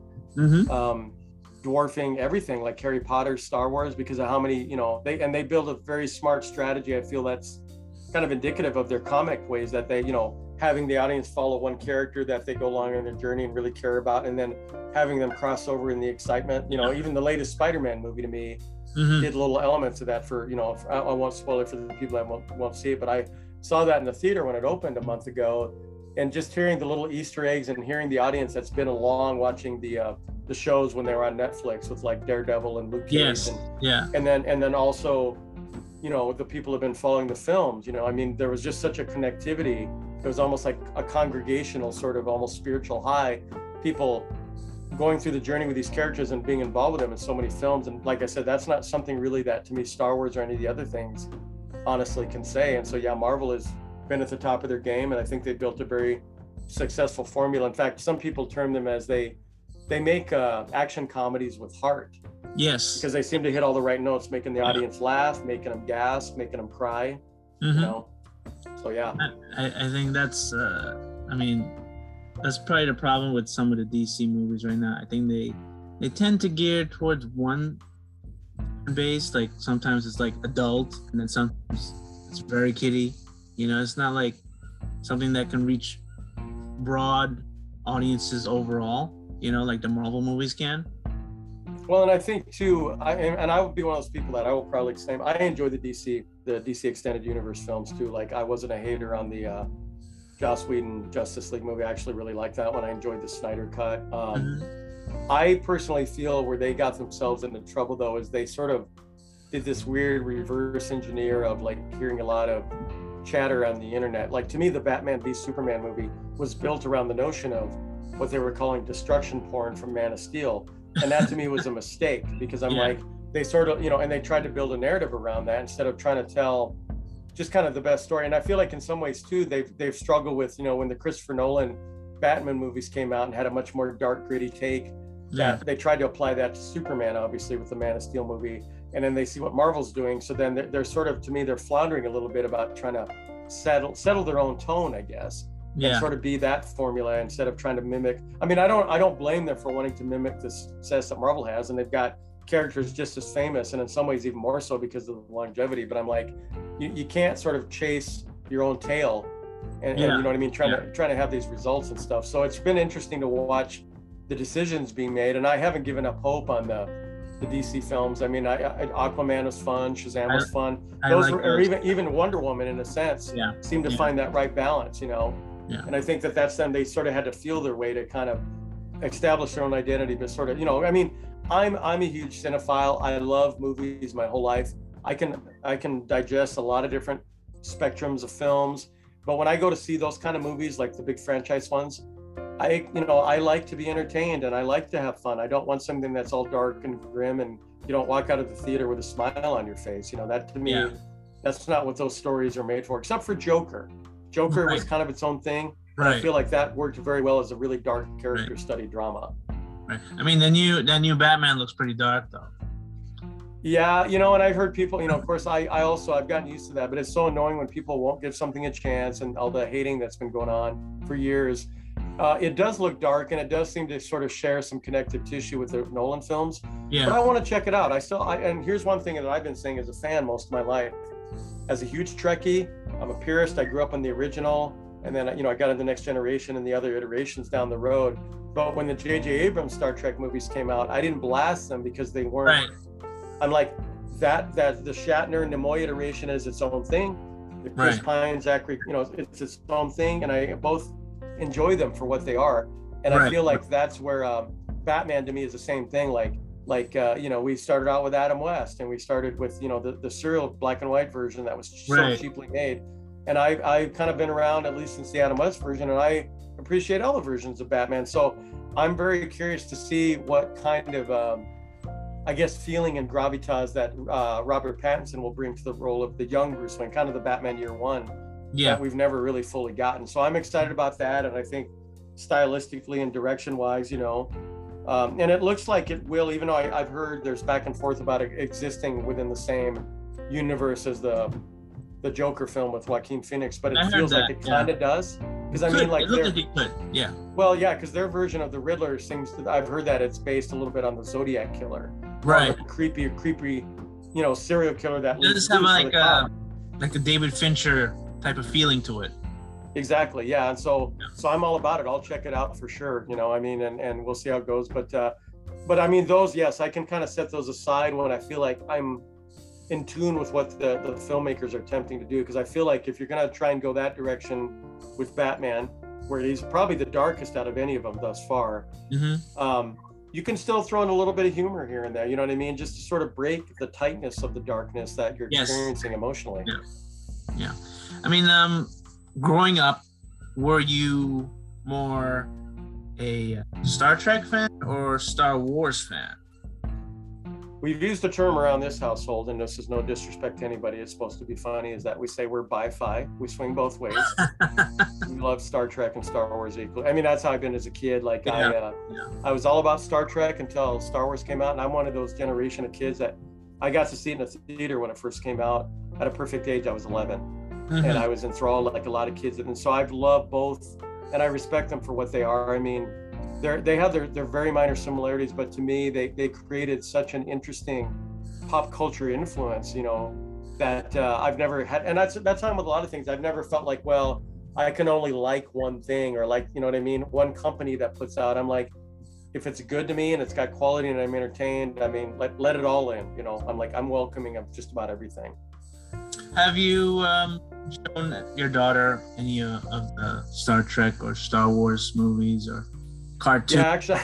dwarfing everything like Harry Potter, Star Wars, because of how many, you know, they build a very smart strategy. I feel that's kind of indicative of their comic ways, that they, you know, having the audience follow one character that they go along on their journey and really care about, and then having them cross over in the excitement. You know, even the latest Spider-Man movie to me did little elements of that for, you know, I won't spoil it for the people that won't see it, but I saw that in the theater when it opened a month ago, and just hearing the little Easter eggs and hearing the audience that's been along watching the shows when they were on Netflix with like Daredevil and Luke Cage, and then also, you know, the people have been following the films. You know, I mean, there was just such a connectivity. It was almost like a congregational sort of almost spiritual high, people going through the journey with these characters and being involved with them in so many films. And like I said, that's not something really that to me Star Wars or any of the other things honestly can say. And so yeah, Marvel has been at the top of their game, and I think they built a very successful formula. In fact, some people term them as they make action comedies with heart. Yes, because they seem to hit all the right notes, making the audience laugh, making them gasp, making them cry. You know, so yeah, I think that's I mean, that's probably the problem with some of the DC movies right now. I think they tend to gear towards one base. Like sometimes it's like adult, and then sometimes it's very kiddie. You know, it's not like something that can reach broad audiences overall, you know, like the Marvel movies can. Well, and I think too, I would be one of those people that I will probably claim I enjoy the DC Extended Universe films too. Like I wasn't a hater on the Joss Whedon Justice League movie. I actually really liked that one. I enjoyed the Snyder cut. I personally feel where they got themselves into trouble though is they sort of did this weird reverse engineer of like hearing a lot of chatter on the internet. Like to me, the Batman v Superman movie was built around the notion of what they were calling destruction porn from Man of Steel. And that to me was a mistake because I'm like, they sort of, and they tried to build a narrative around that instead of trying to tell just kind of the best story. And I feel like in some ways too, they've struggled with, when the Christopher Nolan Batman movies came out and had a much more dark, gritty take. That they tried to apply that to Superman, obviously, with the Man of Steel movie. And then they see what Marvel's doing. So then they're sort of, to me, they're floundering a little bit about trying to settle their own tone, I guess. And sort of be that formula instead of trying to mimic. I mean, I don't blame them for wanting to mimic the success that Marvel has. And they've got characters just as famous and in some ways even more so because of the longevity. But I'm like, you can't sort of chase your own tail and you know what I mean? Trying to have these results and stuff. So it's been interesting to watch the decisions being made, and I haven't given up hope on the DC films. I mean, Aquaman was fun, Shazam was fun. Or even Wonder Woman, in a sense, seemed to find that right balance, And I think that's them. They sort of had to feel their way to kind of establish their own identity, but sort of, I mean, I'm a huge cinephile. I love movies my whole life. I can digest a lot of different spectrums of films, but when I go to see those kind of movies, like the big franchise ones, I like to be entertained and I like to have fun. I don't want something that's all dark and grim and you don't walk out of the theater with a smile on your face. That to me, that's not what those stories are made for, except for Joker. Joker was kind of its own thing. Right. I feel like that worked very well as a really dark character study drama. Right. I mean, the new Batman looks pretty dark though. Yeah, and I've heard people, of course, I've gotten used to that, but it's so annoying when people won't give something a chance and all the hating that's been going on for years. It does look dark and it does seem to sort of share some connective tissue with the Nolan films. But I want to check it out. And here's one thing that I've been saying as a fan most of my life. As a huge Trekkie, I'm a purist. I grew up on the original, and then I got into the Next Generation and the other iterations down the road. But when the J.J. Abrams Star Trek movies came out, I didn't blast them because they weren't. Right. I'm like that the Shatner and Nimoy iteration is its own thing. The Chris Pine, Zachary, it's its own thing, and I both enjoy them for what they are. And I feel like that's where Batman to me is the same thing. Like we started out with Adam West, and we started with the serial black and white version that was so cheaply made. And I've kind of been around at least since the Adam West version, and I appreciate all the versions of Batman. So I'm very curious to see what kind of feeling and gravitas that Robert Pattinson will bring to the role of the young Bruce Wayne, kind of the Batman year one that we've never really fully gotten. So I'm excited about that, and I think stylistically and direction wise, and it looks like it will, even though I've heard there's back and forth about it existing within the same universe as the Joker film with Joaquin Phoenix, but it feels like it kind of does. Because I mean, like, well, because their version of the Riddler seems to, I've heard that it's based a little bit on the Zodiac killer, right? Creepy, serial killer that does have like a David Fincher type of feeling to it. Exactly, yeah. And so I'm all about it. I'll check it out for sure. I mean, and we'll see how it goes. But I mean, those, yes, I can kind of set those aside when I feel like I'm in tune with what the filmmakers are attempting to do, because I feel like if you're going to try and go that direction with Batman, where he's probably the darkest out of any of them thus far, you can still throw in a little bit of humor here and there, you know what I mean, just to sort of break the tightness of the darkness that you're experiencing emotionally. Yeah. I mean, growing up, were you more a Star Trek fan or Star Wars fan? We've used the term around this household, and this is no disrespect to anybody, it's supposed to be funny, is that we say we're bi-fi. We swing both ways. We love Star Trek and Star Wars equally. I mean, that's how I've been as a kid. Like, I was all about Star Trek until Star Wars came out, and I'm one of those generation of kids that I got to see it in the theater when it first came out. At a perfect age, I was 11. And I was enthralled like a lot of kids. And so I've loved both, and I respect them for what they are. I mean, they have their very minor similarities, but to me, they created such an interesting pop culture influence, that I've never had. And that's how I'm with a lot of things. I've never felt like, well, I can only like one thing, or like, you know what I mean? One company that puts out, I'm like, if it's good to me and it's got quality and I'm entertained, I mean, let it all in, I'm like, I'm welcoming of just about everything. Have you shown your daughter any of the Star Trek or Star Wars movies or cartoons? Yeah, actually,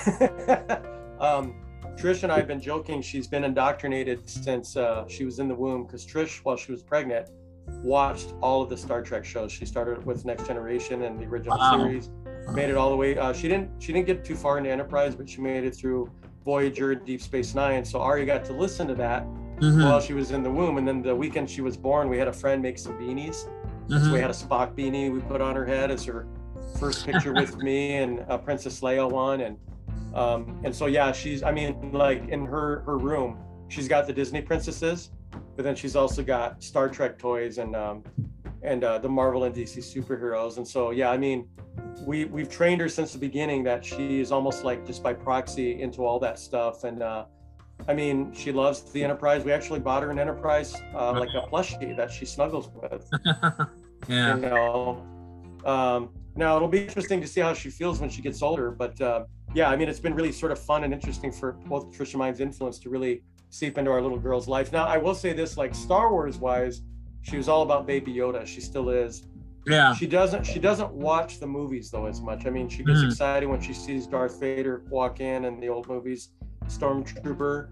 Trish and I have been joking. She's been indoctrinated since she was in the womb, because Trish, while she was pregnant, watched all of the Star Trek shows. She started with Next Generation and the original series, made it all the way. She didn't get too far into Enterprise, but she made it through Voyager, Deep Space Nine. So Ari got to listen to that while she was in the womb. And then the weekend she was born, we had a friend make some beanies. So we had a Spock beanie we put on her head as her first picture with me, and Princess Leia one. And so yeah, she's, I mean, like in her room, she's got the Disney princesses, but then she's also got Star Trek toys and the Marvel and DC superheroes. And so yeah, I mean, we've trained her since the beginning that she is almost like just by proxy into all that stuff. And I mean, she loves the Enterprise. We actually bought her an Enterprise, like a plushie that she snuggles with. Yeah. You know, now it'll be interesting to see how she feels when she gets older. But yeah, I mean, it's been really sort of fun and interesting for both Trish and mine's influence to really seep into our little girl's life. Now, I will say this, like Star Wars wise, she was all about Baby Yoda. She still is. Yeah. She doesn't watch the movies though as much. I mean, she gets excited when she sees Darth Vader walk in the old movies, Stormtrooper.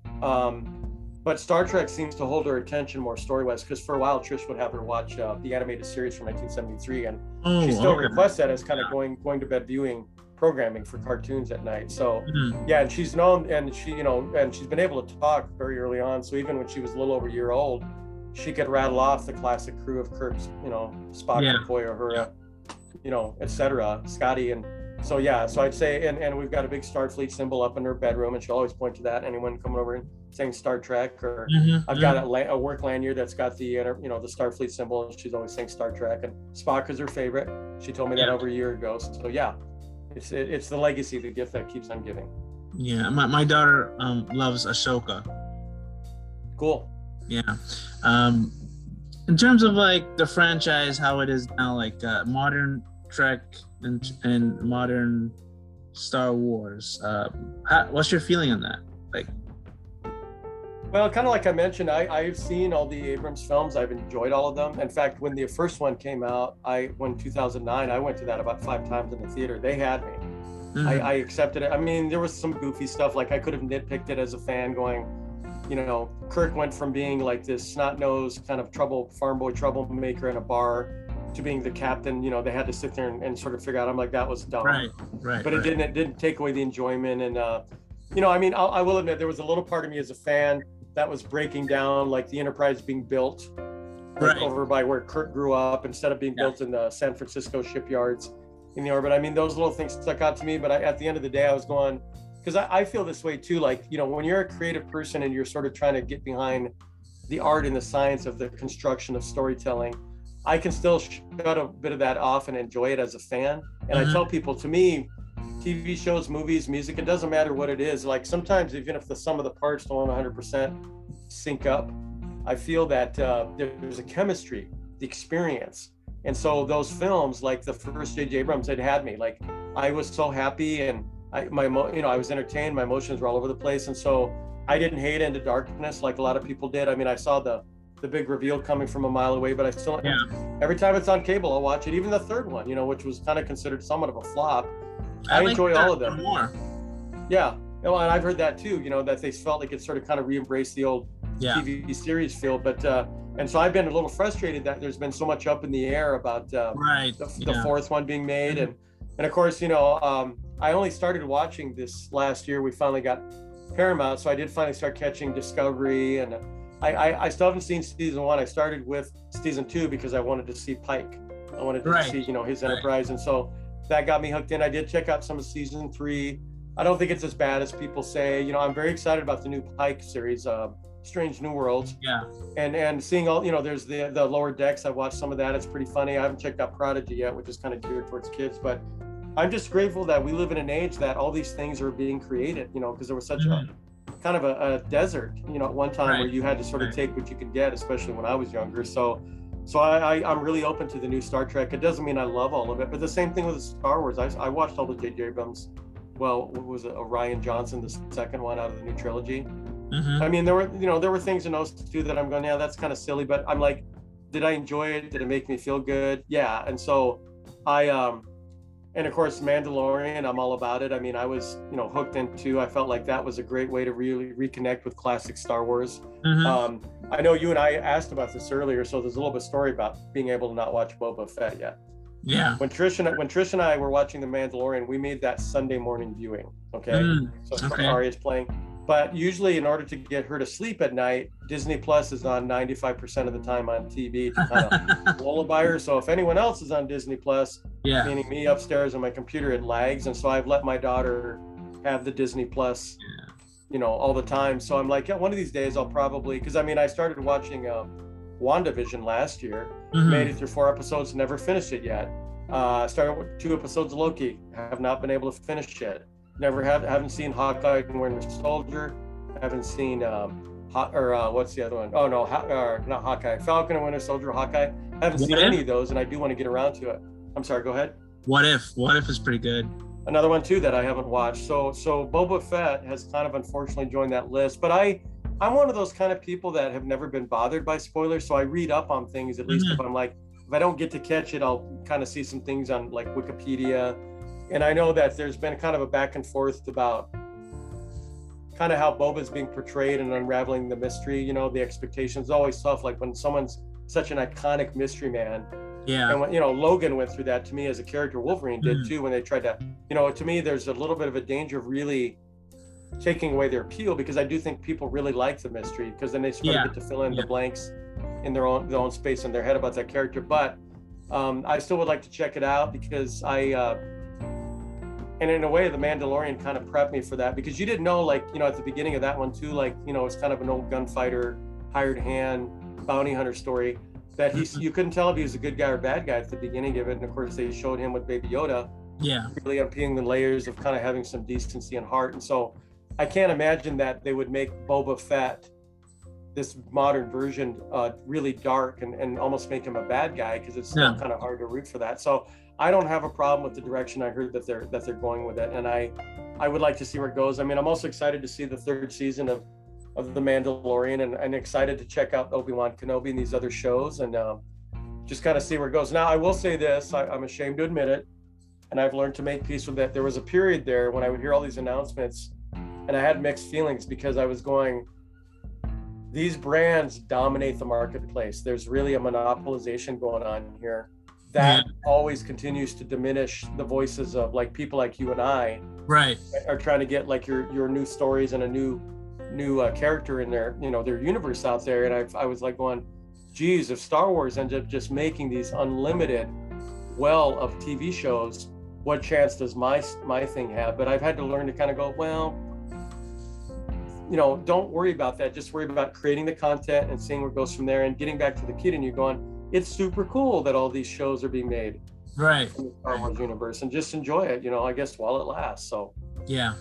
But Star Trek seems to hold her attention more story-wise, because for a while Trish would have her watch the animated series from 1973, and she still requests that as kind of going to bed viewing programming for cartoons at night. So yeah, and she's known, and she, you know, and she's been able to talk very early on. So even when she was a little over a year old, she could rattle off the classic crew of Kirk's, you know, Spock, McCoy, Uhura, you know, etc., Scotty. And so yeah, so I'd say, and we've got a big Starfleet symbol up in her bedroom, and she'll always point to that. Anyone coming over and saying Star Trek, or I've got a work lanyard that's got the, you know, the Starfleet symbol, and she's always saying Star Trek, and Spock is her favorite. She told me that over a year ago. So yeah, it's the legacy, the gift that keeps on giving. Yeah, my daughter loves Ahsoka. Cool. Yeah. In terms of like the franchise, how it is now, like modern Trek and modern Star Wars, what's your feeling on that? Like, well, kind of like I mentioned, I've seen all the Abrams films. I've enjoyed all of them. In fact, when the first one came out, when 2009, I went to that about 5 times in the theater. They had me. I accepted it. I mean, there was some goofy stuff, like I could have nitpicked it as a fan, going, you know, Kirk went from being like this snot-nosed kind of farm boy troublemaker in a bar to being the captain. You know, they had to sit there and sort of figure out. I'm like, that was dumb. Right. But it didn't take away the enjoyment. And you know, I mean, I will admit there was a little part of me as a fan that was breaking down, like the Enterprise being built over by where Kirk grew up, instead of being built in the San Francisco shipyards in the orbit. I mean, those little things stuck out to me. But at the end of the day, I was going, because I feel this way too, like, you know, when you're a creative person and you're sort of trying to get behind the art and the science of the construction of storytelling, I can still shut a bit of that off and enjoy it as a fan. And I tell people, to me, TV shows, movies, music, it doesn't matter what it is. Like sometimes even if the sum of the parts don't 100% sync up, I feel that there's a chemistry, the experience. And so those films, like the first J.J. Abrams, it had me. Like I was so happy, and I was entertained. My emotions were all over the place, and so I didn't hate Into Darkness like a lot of people did. I mean, I saw the big reveal coming from a mile away, but I still, every time it's on cable, I'll watch it. Even the third one, you know, which was kind of considered somewhat of a flop. I enjoy all of them. More. Yeah, well, and I've heard that too. You know, that they felt like it sort of kind of re-embraced the old TV series feel, but and so I've been a little frustrated that there's been so much up in the air about the fourth one being made, and of course, you know, I only started watching this last year. We finally got Paramount, so I did finally start catching Discovery, and I still haven't seen season 1. I started with season 2 because I wanted to see Pike. I wanted to see, you know, his Enterprise, and so that got me hooked in. I did check out some of season 3. I don't think it's as bad as people say. You know, I'm very excited about the new Pike series, Strange New Worlds. Yeah. And seeing all, you know, there's the Lower Decks. I watched some of that. It's pretty funny. I haven't checked out Prodigy yet, which is kind of geared towards kids, but I'm just grateful that we live in an age that all these things are being created, you know, because there was such a kind of a desert, you know, at one time where you had to sort of take what you could get, especially when I was younger. So I'm really open to the new Star Trek. It doesn't mean I love all of it, but the same thing with Star Wars. I watched all the J.J. Abrams. Well, what was it, Rian Johnson, the second one out of the new trilogy. I mean, there were things in those two that I'm going, yeah, that's kind of silly, but I'm like, did I enjoy it? Did it make me feel good? Yeah. And so and of course, Mandalorian, I'm all about it. I mean, I was, hooked into, I felt like that was a great way to really reconnect with classic Star Wars. I know you and I asked about this earlier, so there's a little bit of story about being able to not watch Boba Fett yet. Yeah. When Trish and I were watching The Mandalorian, we made that Sunday morning viewing. Okay. So Arya's playing. But usually, in order to get her to sleep at night, Disney Plus is on 95% of the time on TV to kind of lullaby her. So if anyone else is on Disney Plus, meaning me upstairs on my computer, it lags. And so I've let my daughter have the Disney Plus, all the time. So I'm like, yeah, one of these days I'll probably, because I started watching WandaVision last year, made it through 4 episodes, never finished it yet. Started with 2 episodes of Loki, have not been able to finish it. Haven't seen Hawkeye and Winter Soldier. Haven't seen what's the other one? Oh no, not Hawkeye. Falcon and Winter Soldier. Hawkeye. Haven't seen any of those, and I do want to get around to it. I'm sorry. Go ahead. What If is pretty good. Another one too that I haven't watched. So Boba Fett has kind of unfortunately joined that list. But I'm one of those kind of people that have never been bothered by spoilers. So I read up on things, at least if I'm like, if I don't get to catch it, I'll kind of see some things on like Wikipedia. And I know that there's been kind of a back and forth about kind of how Boba's being portrayed and unraveling the mystery, the expectations. Always tough, like when someone's such an iconic mystery man. Yeah. And when, Logan went through that to me as a character, Wolverine did too, when they tried to, to me, there's a little bit of a danger of really taking away their appeal, because I do think people really like the mystery, because then they sort of get to fill in the blanks in their own space in their head about that character. But I still would like to check it out, because and in a way, The Mandalorian kind of prepped me for that, because you didn't know, at the beginning of that one too, it's kind of an old gunfighter, hired hand, bounty hunter story, that you couldn't tell if he was a good guy or bad guy at the beginning of it. And of course, they showed him with Baby Yoda, really unpeeling the layers of kind of having some decency and heart. And so I can't imagine that they would make Boba Fett, this modern version, really dark and almost make him a bad guy, because it's still kind of hard to root for that. So I don't have a problem with the direction I heard that they're going with it, and I would like to see where it goes. I'm also excited to see the 3rd season of The Mandalorian, and excited to check out Obi-Wan Kenobi and these other shows, and just kind of see where it goes. Now, I will say this, I'm ashamed to admit it, and I've learned to make peace with that. There was a period there when I would hear all these announcements, and I had mixed feelings, because I was going, these brands dominate the marketplace. There's really a monopolization going on here that always continues to diminish the voices of people like you and I, are trying to get your new stories and a new character in their their universe out there. And I was going, geez, if Star Wars ends up just making these unlimited well of TV shows, what chance does my thing have? But I've had to learn to kind of go, well, don't worry about that. Just worry about creating the content and seeing where it goes from there, and getting back to the kid and you going, it's super cool that all these shows are being made in the Star Wars universe, and just enjoy it, I guess, while it lasts. So how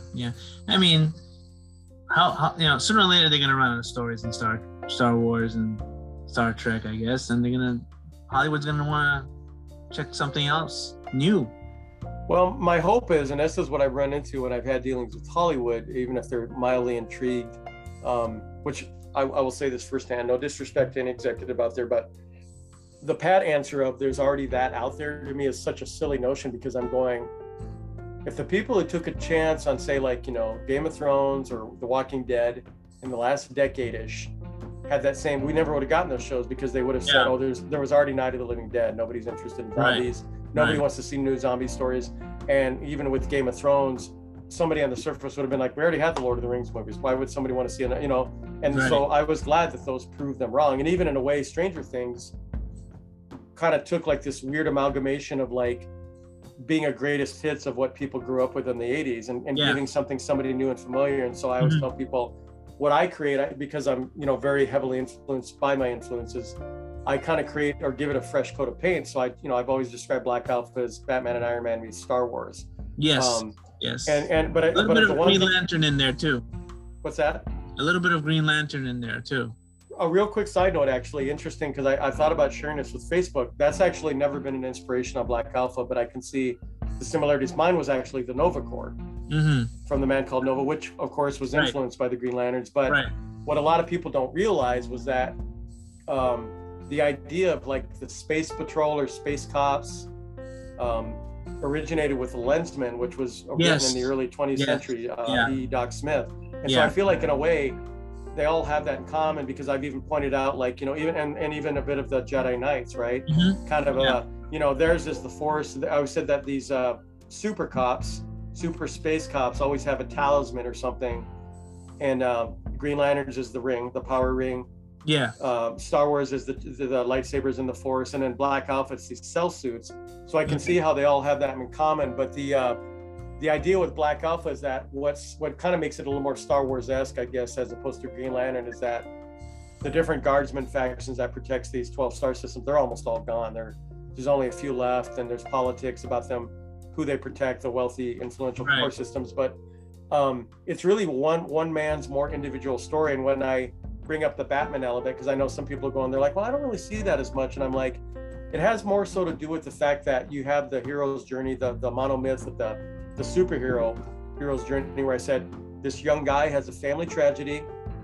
sooner or later they're gonna run out of stories in Star Wars and Star Trek, I guess, and Hollywood's gonna want to check something else new. Well, my hope is, and this is what I've run into when I've had dealings with Hollywood, even if they're mildly intrigued, which I will say this firsthand, no disrespect to any executive out there, but the pat answer of there's already that out there to me is such a silly notion, because I'm going, if the people who took a chance on, say, Game of Thrones or The Walking Dead in the last decade-ish had that same, we never would have gotten those shows, because they would have said, there was already Night of the Living Dead. Nobody's interested in zombies. Nobody wants to see new zombie stories. And even with Game of Thrones, somebody on the surface would have been like, we already had the Lord of the Rings movies. Why would somebody want to see it? So I was glad that those proved them wrong. And even in a way, Stranger Things kind of took this weird amalgamation of being a greatest hits of what people grew up with in the 80s and giving somebody new and familiar. And so I always tell people, what I create, because I'm very heavily influenced by my influences, I kind of create or give it a fresh coat of paint. So I've always described Black Alpha as Batman and Iron Man meets Star Wars. Yes. But a little bit of Green Lantern in there too. What's that? A little bit of Green Lantern in there too. A real quick side note, actually, interesting, because I thought about sharing this with Facebook. That's actually never been an inspiration on Black Alpha, but I can see the similarities. Mine was actually the Nova Corps from the Man Called Nova, which of course was influenced by the Green Lanterns. But what a lot of people don't realize was that the idea of like the space patrol or space cops originated with the Lensman, which was written in the early 20th century, E. Doc Smith. And so I feel like in a way, they all have that in common, because I've even pointed out, like, you know, even a bit of the Jedi Knights, right? Kind of you know, theirs is the Force. I always said that these super cops, super space cops, always have a talisman or something. And Green Lanterns is the ring, the power ring. Star Wars is the lightsabers and the Force, and then Black Outfits, these cell suits. So I can see how they all have that in common. But the idea with Black Alpha is that what kind of makes it a little more Star Wars-esque, I guess, as opposed to Green Lantern, is that the different guardsmen factions that protects these 12 star systems, they're almost all gone. There's only a few left, and there's politics about them, who they protect, the wealthy, influential core systems. But it's really one man's more individual story. And when I bring up the Batman element, because I know some people go and they're like, well, I don't really see that as much. And I'm like, it has more so to do with the fact that you have the hero's journey, the monomyth of the hero's journey, where I said this young guy has a family tragedy,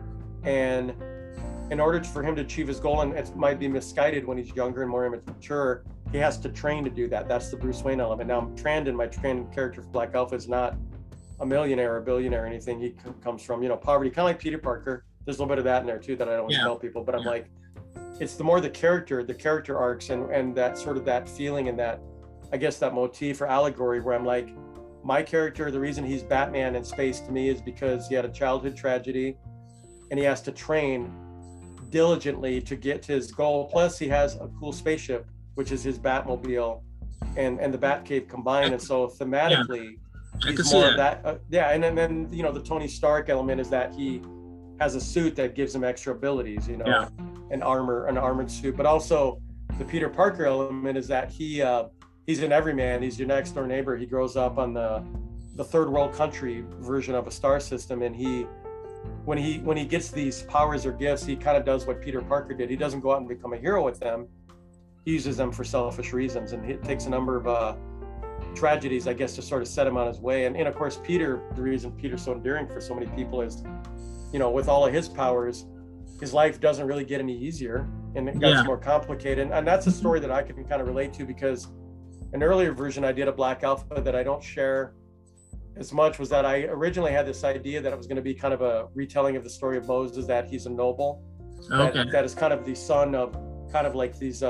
and in order for him to achieve his goal, and it might be misguided when he's younger and more immature, he has to train to do that. That's the Bruce Wayne element. Now, my Trandon character for Black Alpha is not a millionaire or billionaire or anything. He comes from, you know, poverty, kind of like Peter Parker. There's a little bit of that in there too that I don't want to tell people, but I'm like, it's the character arcs and that sort of that feeling and that, I guess, that motif or allegory where I'm like, my character, the reason he's Batman in space to me is because he had a childhood tragedy and he has to train diligently to get to his goal. Plus he has a cool spaceship, which is his Batmobile and the Batcave combined. And so thematically, he's more of that. And then, you know, the Tony Stark element is that he has a suit that gives him extra abilities, you know, an armored suit. But also the Peter Parker element is that he's an everyman. He's your next door neighbor. He grows up on the third world country version of a star system. And when he gets these powers or gifts, he kind of does what Peter Parker did. He doesn't go out and become a hero with them. He uses them for selfish reasons. And it takes a number of tragedies, I guess, to sort of set him on his way. And of course, the reason Peter's so endearing for so many people is, you know, with all of his powers, his life doesn't really get any easier, and it gets more complicated. And that's a story that I can kind of relate to, because an earlier version I did of Black Alpha that I don't share as much was that I originally had this idea that it was going to be kind of a retelling of the story of Moses, that he's a noble, that is kind of the son of kind of like these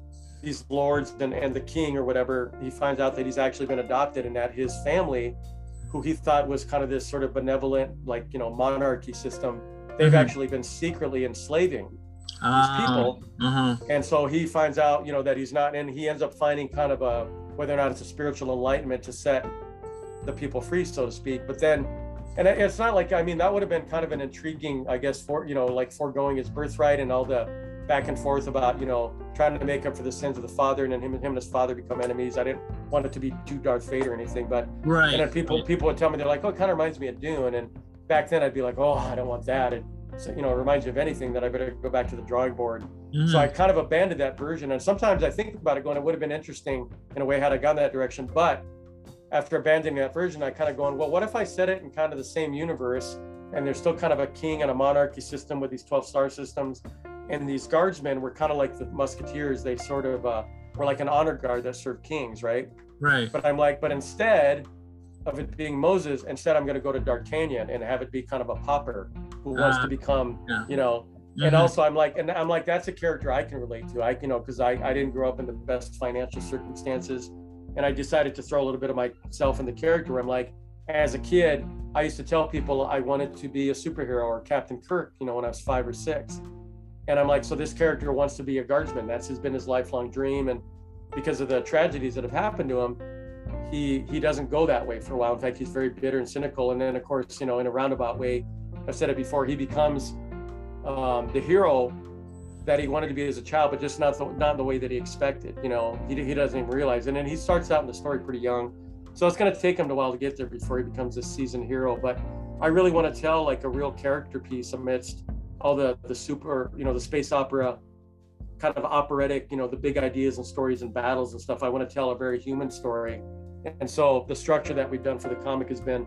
lords and the king or whatever. He finds out that he's actually been adopted, and that his family, who he thought was kind of this sort of benevolent, like, you know, monarchy system, they've actually been secretly enslaving these people. And so he finds out, you know, that he's not, and he ends up finding kind of whether or not it's a spiritual enlightenment to set the people free, so to speak. But then, and it's not like, I mean, that would have been kind of an intriguing, I guess, for, you know, like foregoing his birthright and all the back and forth about, you know, trying to make up for the sins of the father, and then him and his father become enemies. I didn't want it to be too Darth Vader or anything, but and then people would tell me, they're like, oh, it kind of reminds me of Dune. And back then I'd be like, oh, I don't want that. So, you know, it reminds you of anything, that I better go back to the drawing board. So I kind of abandoned that version. And sometimes I think about it going, it would have been interesting in a way had I gone that direction. But after abandoning that version, I kind of going, well, what if I set it in kind of the same universe, and there's still kind of a king and a monarchy system with these 12 star systems, and these guardsmen were kind of like the musketeers. They sort of were like an honor guard that served kings, right? But I'm like, but instead of it being Moses, instead I'm going to go to D'Artagnan and have it be kind of a pauper who wants to become, you know. And also I'm like, that's a character I can relate to. You know, because I didn't grow up in the best financial circumstances, and I decided to throw a little bit of myself in the character. I'm like, as a kid, I used to tell people I wanted to be a superhero or Captain Kirk, you know, when I was 5 or 6. And I'm like, so this character wants to be a guardsman. That's been his lifelong dream. And because of the tragedies that have happened to him, he doesn't go that way for a while. In fact, he's very bitter and cynical. And then, of course, you know, in a roundabout way, I've said it before, he becomes the hero that he wanted to be as a child, but just not the way that he expected. You know, he doesn't even realize. And then he starts out in the story pretty young. So it's going to take him a while to get there before he becomes this seasoned hero. But I really want to tell like a real character piece amidst all the super, you know, the space opera kind of operatic, you know, the big ideas and stories and battles and stuff. I want to tell a very human story. And so the structure that we've done for the comic has been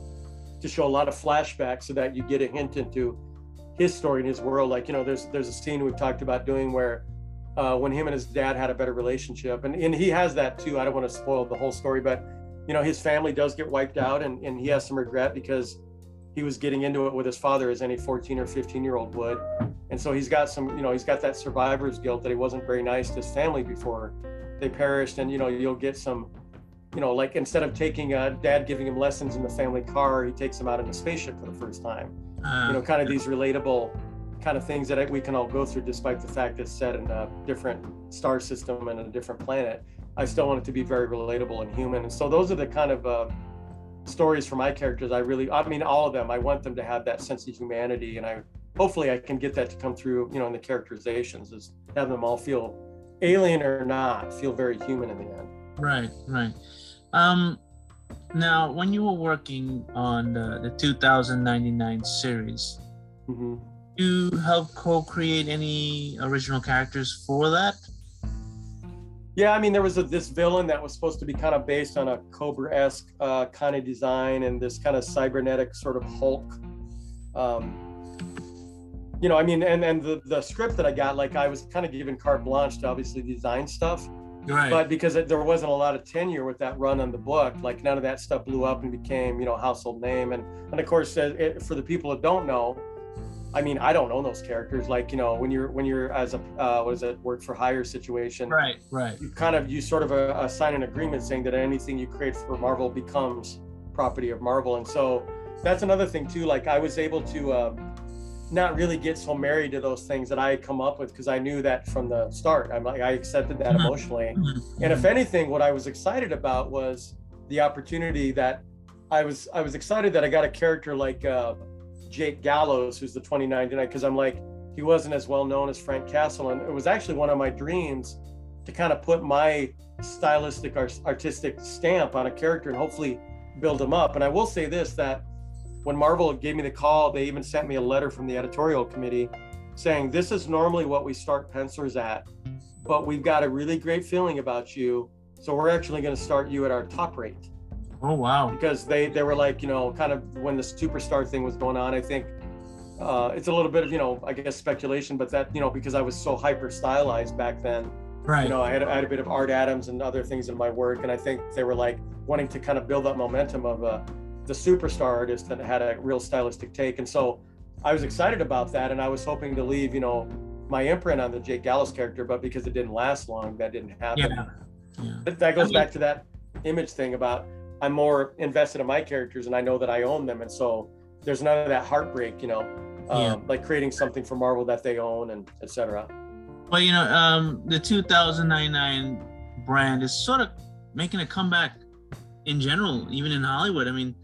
to show a lot of flashbacks so that you get a hint into his story and his world. Like, you know, there's a scene we've talked about doing where when him and his dad had a better relationship. And he has that too. I don't want to spoil the whole story, but his family does get wiped out, and he has some regret because he was getting into it with his father, as any 14 or 15-year-old would. And so he's got some, he's got that survivor's guilt that he wasn't very nice to his family before they perished. And, you'll get some, like instead of taking dad giving him lessons in the family car, he takes him out in a spaceship for the first time. Kind of these relatable kind of things that we can all go through, despite the fact it's set in a different star system and a different planet. I still want it to be very relatable and human. And so those are the kind of stories for my characters. All of them, I want them to have that sense of humanity, and hopefully I can get that to come through, in the characterizations, is have them all feel, alien or not, feel very human in the end. Right. Now, when you were working on the 2099 series, mm-hmm. you help co-create any original characters for that? Yeah, there was this villain that was supposed to be kind of based on a Cobra-esque kind of design, and this kind of cybernetic sort of Hulk. And the script that I got, like, I was kind of given carte blanche to obviously design stuff. Right. But because there wasn't a lot of tenure with that run on the book, like none of that stuff blew up and became, household name. And of course, for the people that don't know, I don't own those characters. Like, when you're as a work for hire situation, right. You sort of sign an agreement saying that anything you create for Marvel becomes property of Marvel. And so that's another thing too. Like, I was able to not really get so married to those things that I had come up with, because I knew that from the start. I accepted that emotionally. And if anything, what I was excited about was the opportunity that I was excited that I got a character like Jake Gallows, who's the 2099, because I'm like, he wasn't as well known as Frank Castle, and it was actually one of my dreams to kind of put my stylistic artistic stamp on a character and hopefully build him up. And I will say this, that when Marvel gave me the call, they even sent me a letter from the editorial committee saying, this is normally what we start pencilers at, but we've got a really great feeling about you, so we're actually going to start you at our top rate. Oh, wow. Because they were like, kind of when the superstar thing was going on, I think it's a little bit of, I guess speculation, but that, because I was so hyper stylized back then, right. I had a bit of Art Adams and other things in my work. And I think they were like wanting to kind of build up momentum of the superstar artist that had a real stylistic take. And so I was excited about that. And I was hoping to leave, my imprint on the Jake Gallows character, but because it didn't last long, that didn't happen. Yeah. That goes back to that image thing about, I'm more invested in my characters and I know that I own them. And so there's none of that heartbreak, like creating something for Marvel that they own and etc. Well, the 2099 brand is sort of making a comeback in general, even in Hollywood.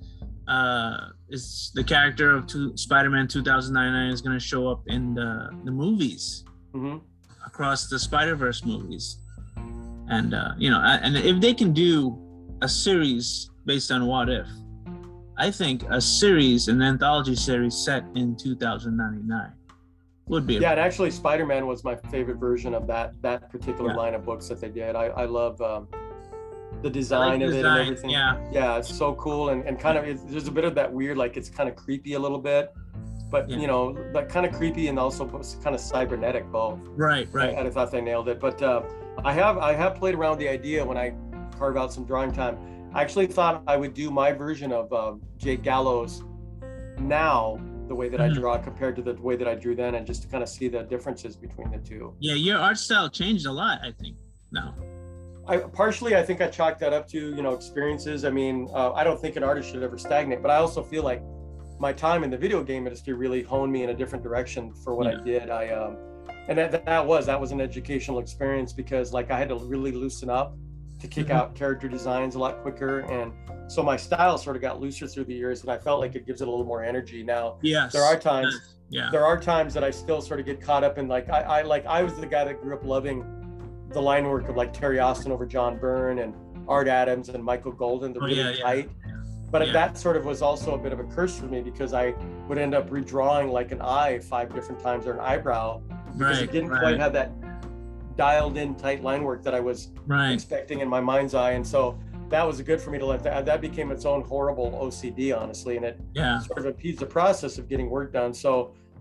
Is the character of Spider-Man 2099 is going to show up in the movies, mm-hmm. across the Spider-Verse movies. And, and if they can do a series based on What If, I think a series, an anthology series set in 2099 would be. Yeah, and actually Spider-Man was my favorite version of that particular line of books that they did. I love the design of it and everything. Yeah, it's so cool, and kind of there's a bit of that weird, like it's kind of creepy a little bit, but like kind of creepy and also kind of cybernetic both. Right. I thought they nailed it. But I have played around with the idea when I carve out some drawing time. I actually thought I would do my version of Jake Gallows now, the way that I draw compared to the way that I drew then, and just to kind of see the differences between the two. Yeah, your art style changed a lot, I think, now. I think I chalked that up to, experiences. I don't think an artist should ever stagnate, but I also feel like my time in the video game industry really honed me in a different direction for what I did. And that was an educational experience, because like I had to really loosen up to kick out character designs a lot quicker, and so my style sort of got looser through the years, and I felt like it gives it a little more energy now. Yes, there are times that I still sort of get caught up in, like I was the guy that grew up loving the line work of like Terry Austin over John Byrne and Art Adams and Michael Golden, the really tight. But that sort of was also a bit of a curse for me, because I would end up redrawing like an eye 5 different times, or an eyebrow, because it didn't quite have that dialed in tight line work that I was expecting in my mind's eye. And so that was good for me to let that became its own horrible OCD, honestly, and it sort of impedes the process of getting work done. So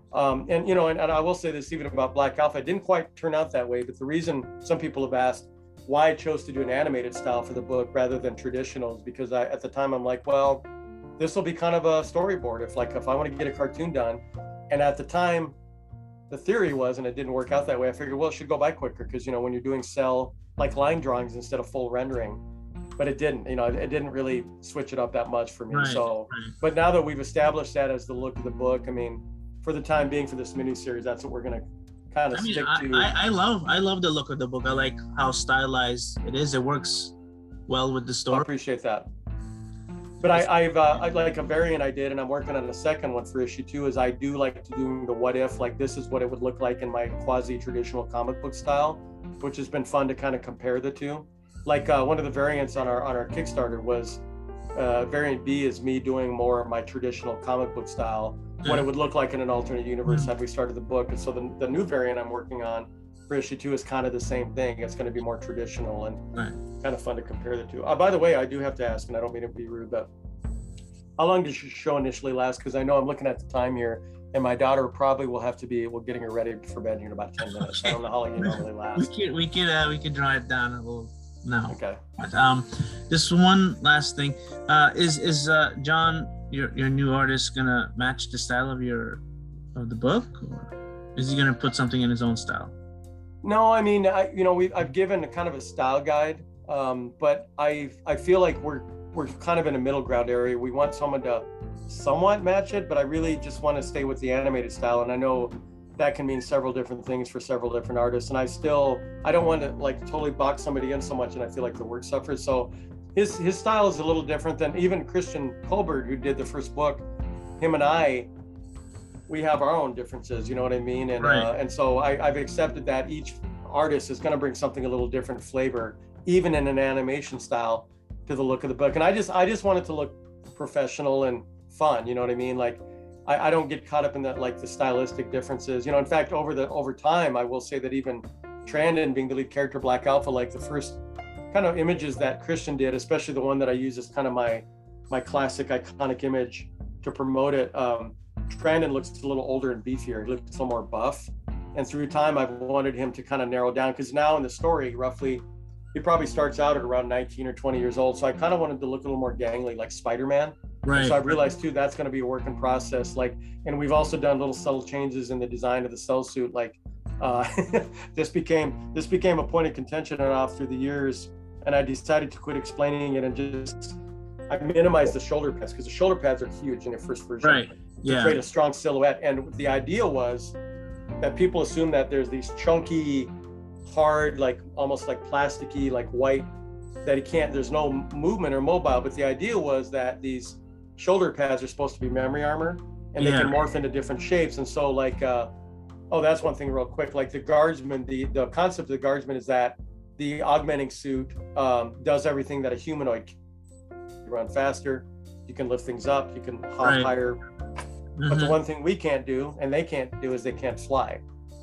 And you know, and I will say this even about Black Alpha, it didn't quite turn out that way. But the reason some people have asked why I chose to do an animated style for the book rather than traditional is because at the time I'm like, well, this will be kind of a storyboard if I want to get a cartoon done. And at the time, the theory was, and it didn't work out that way, I figured, well, it should go by quicker because, you know, when you're doing cell like line drawings instead of full rendering. But it didn't, you know, it didn't really switch it up that much for me. But now that we've established that as the look of the book, I mean, for the time being for this miniseries, that's what we're going to kind of stick to. I love the look of the book. I like how stylized it is. It works well with the story. I appreciate that. But I like a variant I did, and I'm working on a second one for issue 2, is I do like to do the what if, like this is what it would look like in my quasi-traditional comic book style, which has been fun to kind of compare the two. Like one of the variants on our Kickstarter was variant B is me doing more of my traditional comic book style, what it would look like in an alternate universe had we started the book. And so the new variant I'm working on for issue 2 is kind of the same thing. It's going to be more traditional and kind of fun to compare the two. By the way, I do have to ask, and I don't mean to be rude, but how long did your show initially last? Because I know I'm looking at the time here, and my daughter probably will have to be, we're getting her ready for bed here in about 10 minutes. I don't know how long you normally last. We can draw it down a little now. Okay. But, just one last thing. Is John, your new artist, gonna match the style of the book, or is he gonna put something in his own style? No, I mean, I've given a kind of a style guide, but I feel like we're kind of in a middle ground area. We want someone to somewhat match it, but I really just want to stay with the animated style. And I know that can mean several different things for several different artists. And I don't want to like totally box somebody in so much, and I feel like the work suffers. So his style is a little different than even Christian Colbert, who did the first book. Him and we have our own differences, you know what I mean? And and so I've accepted that each artist is going to bring something a little different flavor, even in an animation style, to the look of the book. And I just want it to look professional and fun, you know what I mean? Like I don't get caught up in that, like the stylistic differences, you know. In fact, over time, I will say that even Trandon being the lead character, Black Alpha, like the first kind of images that Christian did, especially the one that I use as kind of my classic iconic image to promote it, Trandon looks a little older and beefier. He looks a little more buff. And through time, I've wanted him to kind of narrow down, because now in the story, roughly, he probably starts out at around 19 or 20 years old. So I kind of wanted to look a little more gangly, like Spider-Man. Right. So I realized too, that's going to be a work in process. Like, and we've also done little subtle changes in the design of the cell suit. Like, this became a point of contention and off through the years. And I decided to quit explaining it and just, I minimized the shoulder pads, because the shoulder pads are huge in the first version. Right. To create a strong silhouette. And the idea was that people assume that there's these chunky, hard, like almost like plasticky, like white, that there's no movement or mobile. But the idea was that these shoulder pads are supposed to be memory armor, and they can morph into different shapes. And so like, that's one thing real quick. Like the guardsman, the concept of the guardsman is that the augmenting suit does everything that a humanoid can. You run faster, you can lift things up, you can hop higher. But the one thing we can't do, and they can't do, is they can't fly.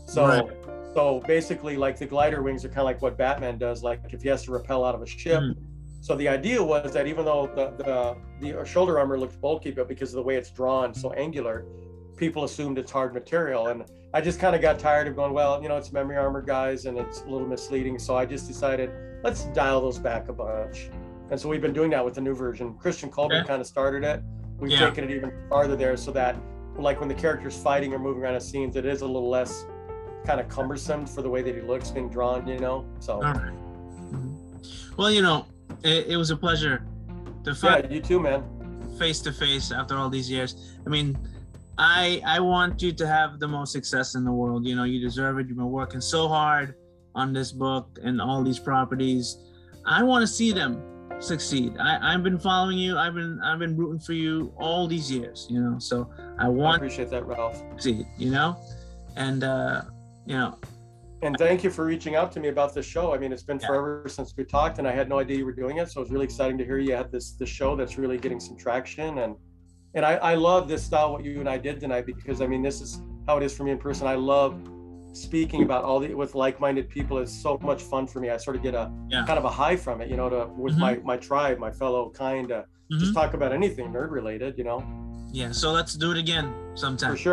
So basically, like the glider wings are kind of like what Batman does, like if he has to rappel out of a ship. So the idea was that even though the shoulder armor looks bulky, but because of the way it's drawn so angular, people assumed it's hard material. And I just kind of got tired of going, well, you know, it's memory armor, guys, and it's a little misleading. So I just decided, let's dial those back a bunch. And so we've been doing that with the new version. Christian Colbert kind of started it. We've taken it even farther there, so that like when the character's fighting or moving around in scenes, it is a little less kind of cumbersome for the way that he looks being drawn, you know. So all right. Well, you know, it was a pleasure to find you too, man, face to face after all these years. I mean, I want you to have the most success in the world. You know, you deserve it. You've been working so hard on this book and all these properties. I want to see them succeed. I've been following you. I've been rooting for you all these years, you know. So I appreciate that, Ralph. See, you know, and you know. And thank you for reaching out to me about this show. I mean, it's been forever since we talked, and I had no idea you were doing it. So it's really exciting to hear you had this show that's really getting some traction. And I love this style, what you and I did tonight, because I mean, this is how it is for me in person. I love speaking about with like-minded people. Is so much fun for me. I sort of get a kind of a high from it, you know, with my tribe, my fellow kind, just talk about anything nerd related, you know. Yeah, so let's do it again sometime. For sure.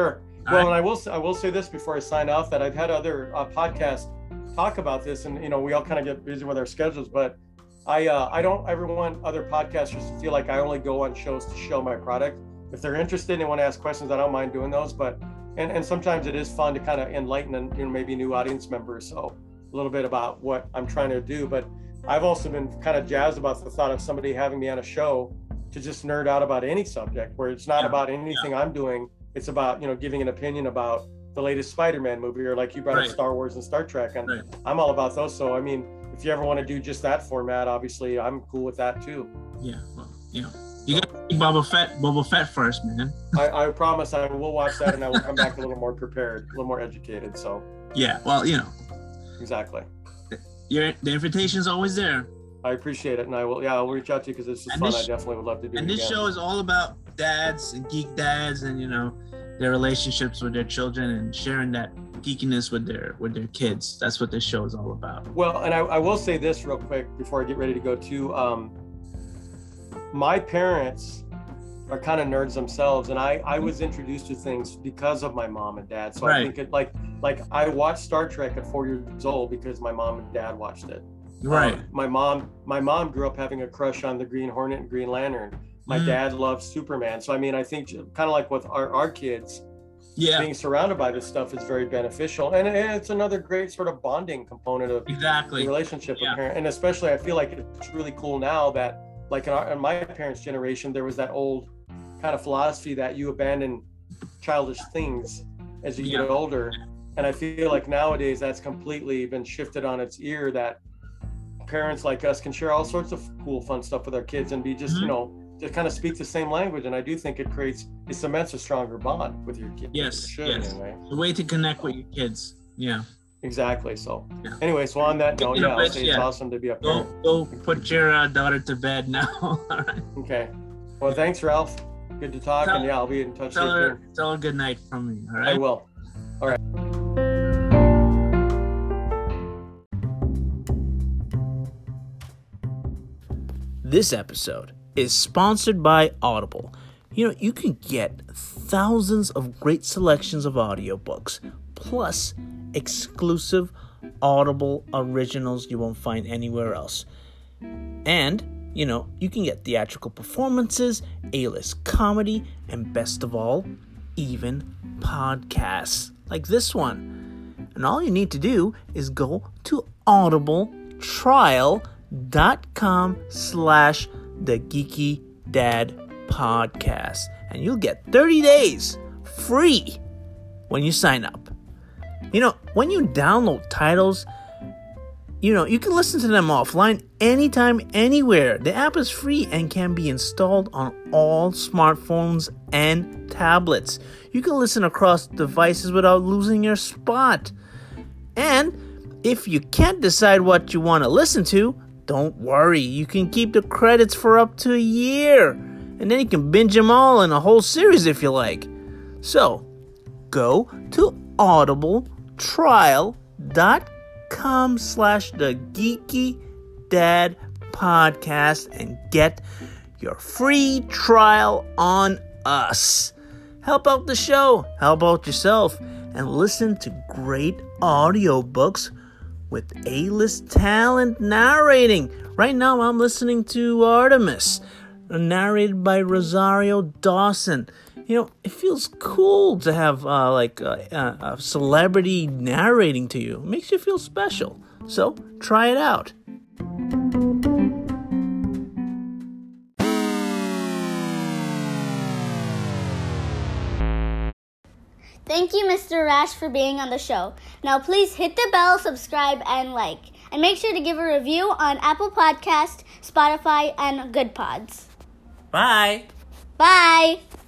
Well, and I will say this before I sign off, that I've had other podcasts talk about this, and we all kind of get busy with our schedules, but I don't ever want other podcasters to feel like I only go on shows to show my product. If they're interested and they want to ask questions, I don't mind doing those, but and sometimes it is fun to kind of enlighten and maybe new audience members, so a little bit about what I'm trying to do. But I've also been kind of jazzed about the thought of somebody having me on a show to just nerd out about any subject, where it's not about anything I'm doing. It's about, giving an opinion about the latest Spider-Man movie, or like you brought up Star Wars and Star Trek. And I'm all about those. So, I mean, if you ever want to do just that format, obviously I'm cool with that too. Yeah. Well, you got to see Boba Fett first, man. I promise I will watch that, and I will come back a little more prepared, a little more educated. So. Yeah. Well, Exactly. The invitation's always there. I appreciate it, and I'll reach out to you because it's just fun. I definitely would love to do it. And this show is all about dads and geek dads, and their relationships with their children, and sharing that geekiness with their kids. That's what this show is all about. Well, and I will say this real quick before I get ready to go too. My parents are kind of nerds themselves, and I was introduced to things because of my mom and dad. So I think it like I watched Star Trek at 4 years old because my mom and dad watched it. Right. My mom grew up having a crush on the Green Hornet and Green Lantern. My dad loved Superman. So I mean, I think kind of like with our kids, being surrounded by this stuff is very beneficial, and it's another great sort of bonding component of the relationship with parents. And especially, I feel like it's really cool now that, like in my parents' generation, there was that old kind of philosophy that you abandon childish things as you get older. And I feel like nowadays that's completely been shifted on its ear, that parents like us can share all sorts of cool, fun stuff with our kids and be just, just kind of speak the same language. And I do think it cements a stronger bond with your kids. Yes. Anyway. The way to connect with your kids. Yeah. Exactly. So anyway, so on that note, I'll say it's awesome to be up here. Go put your daughter to bed now. All right. Okay. Well, thanks, Ralph. Good to talk. And I'll be in touch tell soon. Tell her good night from me. All right. I will. All right. This episode is sponsored by Audible. You can get thousands of great selections of audiobooks, plus exclusive Audible originals you won't find anywhere else. And, you can get theatrical performances, A-list comedy, and best of all, even podcasts like this one. And all you need to do is go to audibletrial.com/thegeekydadpodcast, and you'll get 30 days free when you sign up. When you download titles, you can listen to them offline anytime, anywhere. The app is free and can be installed on all smartphones and tablets. You can listen across devices without losing your spot. And if you can't decide what you want to listen to, don't worry. You can keep the credits for up to a year. And then you can binge them all in a whole series if you like. So, go to audibletrial.com/thegeekydadpodcast and get your free trial on us. Help out the show, help out yourself, and listen to great audiobooks with A-list talent narrating. Right now I'm listening to Artemis, narrated by Rosario Dawson. It feels cool to have a celebrity narrating to you. It makes you feel special. So try it out. Thank you, Mr. Rash, for being on the show. Now please hit the bell, subscribe, and like. And make sure to give a review on Apple Podcasts, Spotify, and Good Pods. Bye. Bye.